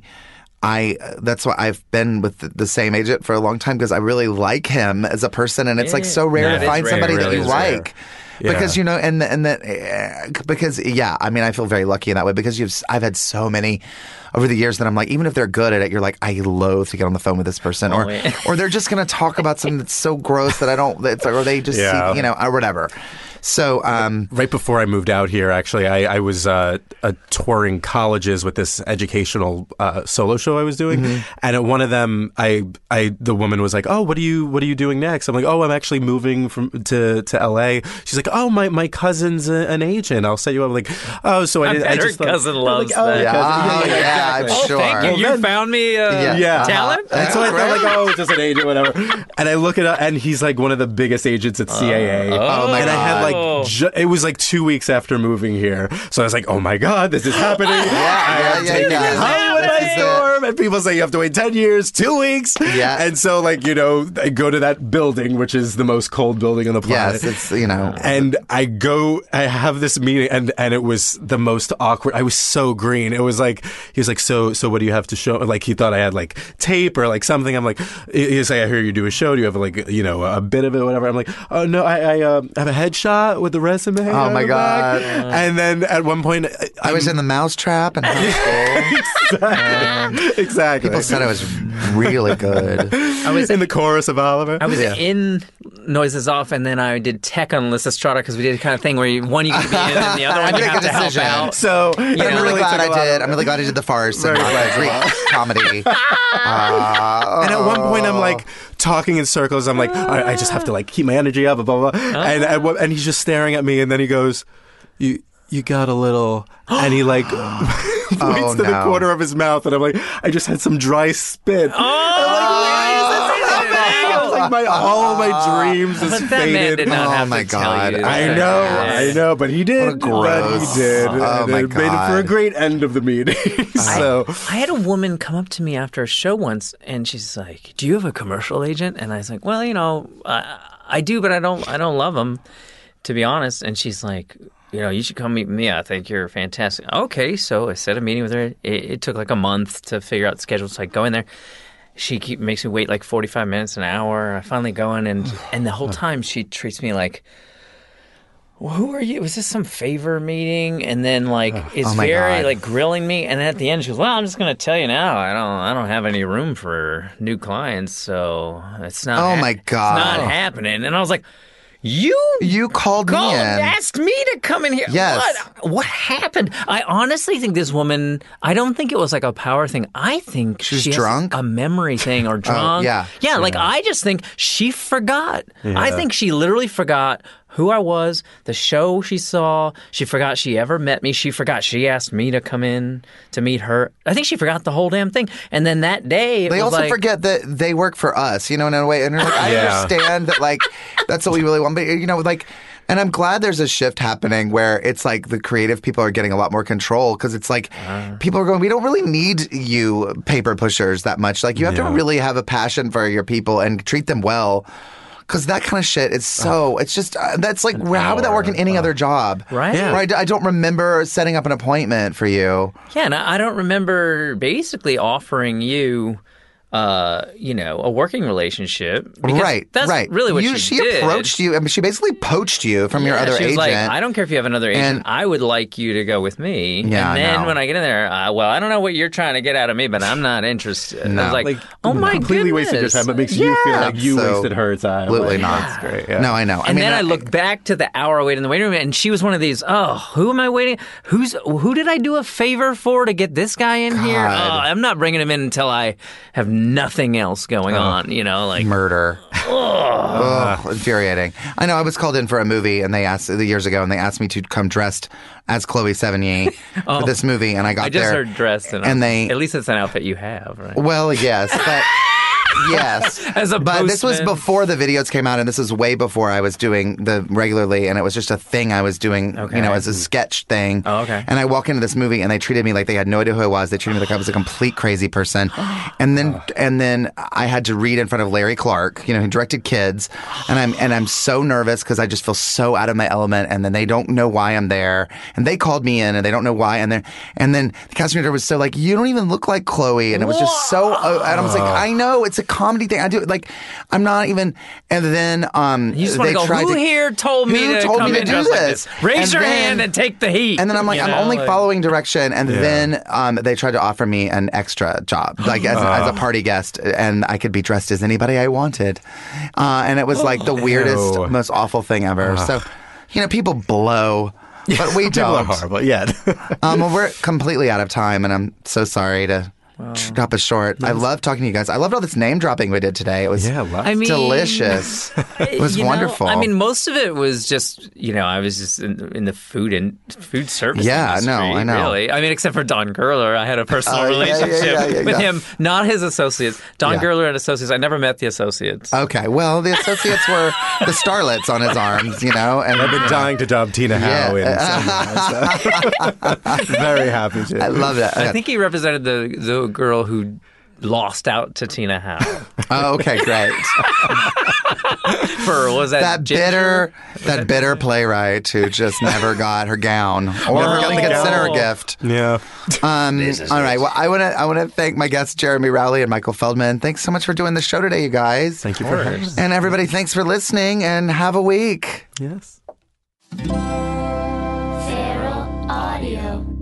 I that's why I've been with the, the same agent for a long time because I really like him as a person, and it's like so rare That to is find rare, somebody it that really you is rare. like. Yeah. Because you know, and and that uh, because yeah, I mean, I feel very lucky in that way because you've I've had so many over the years that I'm like, even if they're good at it, you're like, I loathe to get on the phone with this person, or Oh, yeah. or they're just gonna talk about something that's so gross that I don't, that's, or they just Yeah. see, you know, or whatever. So um, Right before I moved out here, actually, I, I was uh, uh, touring colleges with this educational uh, solo show I was doing, Mm-hmm. and at one of them, I, I, the woman was like, "Oh, what are you, what are you doing next?" I'm like, "Oh, I'm actually moving from to, to L A." She's like, "Oh, my, my cousin's a, an agent. I'll set you up." I'm like, "Oh, so I, I did, bet I her just thought- cousin I'm loves like, oh, that. yeah, cousin- oh, yeah, exactly. I'm oh, sure. thank you. Well, You then- found me uh, Yeah. Yeah. talent. And so I thought like, oh, just an agent, whatever. And I look it up, and he's like one of the biggest agents at C A A. Oh, my and I had God. like, ju- it was like two weeks after moving here, so I was like, oh my God, this is happening. I yeah, am yeah, taking yeah. a Hollywood This Ice is it. Storm, and people say you have to wait ten years, two weeks. Yeah. And so like, you know, I go to that building, which is the most cold building on the planet. yes, it's you know, And I go, I have this meeting, and, and it was the most awkward. I was so green. It was like, he was like, so, so what do you have to show? Like, he thought I had like tape or like something. I'm like, he was like, I hear you do a show. Do you have like, you know, a bit of it, whatever? I'm like, oh no, I, I um, have a headshot with the resume. Oh, on my the back." God. And then at one point, I was in the mousetrap in high school. exactly. People said I was really good. I was in the chorus of Oliver. I was in Noises Off, and then I did tech on Alyssa Strada because we did the kind of thing where you, one you get to be in, and the other I one you make have a to help decision. out. So, But I'm know, really really glad took a I lot did. of- I'm really glad I did the farce and Very not the glad. Greek comedy. Uh, And at one point, I'm like talking in circles. I'm like, all right, I just have to like keep my energy up, blah blah blah. And at one- and he's just staring at me, and then he goes, "You you got a little," and he like points Oh, to the no. corner of his mouth, and I'm like, I just had some dry spit. I was like, my all my dreams is But that man faded. did not Oh, have my to tell God. you I that. know, Yeah. I know, but he did. What a But gross- he did. Oh, and my it made it for a God. great end of the meeting. so I had a woman come up to me after a show once, and she's like, "Do you have a commercial agent?" And I was like, "Well, you know, I, I do, but I don't. I don't love them, to be honest." And she's like, "You know, you should come meet me. I think you're fantastic." Okay, so I set a meeting with her. It, it took like a month to figure out the schedule, so I go in there. she keep, makes me wait like forty-five minutes, an hour. I finally go in, and, and the whole time she treats me like, well, who are you? Was this some favor meeting? And then like is Oh my very God. like grilling me. And then at the end she goes, well, I'm just going to tell you now. I don't I don't have any room for new clients, so it's not. Oh hap- my God. it's not happening. And I was like, you You called me called, in. asked me to come in here. Yes. What? What happened? I honestly think this woman. I don't think it was like a power thing. I think She was she has drunk? a memory thing or drunk. yeah. yeah. Like I just think she forgot. I think she literally forgot who I was, the show she saw. She forgot she ever met me. She forgot she asked me to come in to meet her. I think she forgot the whole damn thing. And then that day, it They was also like, forget that they work for us, you know, in a way. And you're like, I Yeah. understand that, like, that's what we really want. But, you know, like, and I'm glad there's a shift happening where it's like the creative people are getting a lot more control because it's like people are going, we don't really need you paper pushers that much. Like, you have to Yeah. really have a passion for your people and treat them well. Because that kind of shit is so, it's just, uh, that's like, how would that work in any other job? Right. Yeah. Right. I don't remember setting up an appointment for you. yeah, and I I don't remember basically offering you, uh, you know, a working relationship. Because Right. That's right. really what you, she, she did. approached you. I mean, she basically poached you from your Yeah, other she was agent. like, I don't care if you have another agent. And- I would like you to go with me. Yeah, and then I know. when I get in there, uh, well, I don't know what you're trying to get out of me, but I'm not interested. And I was like, Like, oh my completely goodness. wasted your time, but makes you feel like you So- wasted her time. Absolutely Like, not. That's great. Yeah. No, I know. I And mean, then I, I looked back to the hour I waited in the waiting room, and she was one of these. Oh, who am I waiting? Who's who did I do a favor for to get this guy in here? Oh, God. I'm not bringing him in until I have nothing else going on. You know, like murder. Ugh, infuriating. I know. I was called in for a movie, and they asked years ago, and they asked me to come dressed as Chloe Sevigny for this movie, and I got I just there. heard dressed, and, and they- at least it's an outfit you have, right? Well, yes, but yes, As a but this was postman. before the videos came out, and this was way before I was doing the regularly, and it was just a thing I was doing, Okay. you know, as a sketch thing. Oh, okay. And I walk into this movie, and they treated me like they had no idea who I was. They treated me like I was a complete crazy person, and then and then I had to read in front of Larry Clark, you know, who directed Kids, and I'm and I'm so nervous because I just feel so out of my element, and then they don't know why I'm there, and they called me in, and they don't know why, and then and then the casting director was so like, you don't even look like Chloe, and it was just so, uh, and I was like, I know it's a comedy thing, I do it like I'm not even, and then um, You just want they to go, tried who to, here told me who to told come me to in do dressed like this? this? Raise And your then- hand and take the heat. And then I'm like, you I'm know, only like- following direction. And then um, they tried to offer me an extra job, like as, as a party guest, and I could be dressed as anybody I wanted. Uh, and it was like the weirdest, Ew. most awful thing ever. So, you know, people blow, but we People are don't. horrible. Yeah. Um, well, we're completely out of time, and I'm so sorry to drop us short. I love talking to you guys. I loved all this name dropping we did today. It was yeah. Lots. I mean, delicious. It was you know, wonderful. I mean, most of it was just, you know, I was just in, in the food and food service Yeah, industry, no, I know. Really. I mean, except for Don Gerler, I had a personal Oh, yeah, yeah, relationship yeah, yeah, with yeah. him, not his associates. Don Yeah. Gerler and associates. I never met the associates. Okay, well, the associates were the starlets on his arms, you know, and I've been dying to dub Tina Howe Yeah. in so. Very happy to. I love that. I think he represented the the girl who lost out to Tina Howe. Oh, okay, great. For was that That Ginger? bitter, that bitter playwright who just never got her gown or Never her got the Lincoln gown. Center gift. Yeah. Um, all right. Well, I want to I want to thank my guests Jeremy Rowley and Michael Feldman. Thanks so much for doing the show today, you guys. Thank you for having us. And everybody, thanks for listening, and have a week. Yes. Feral Audio.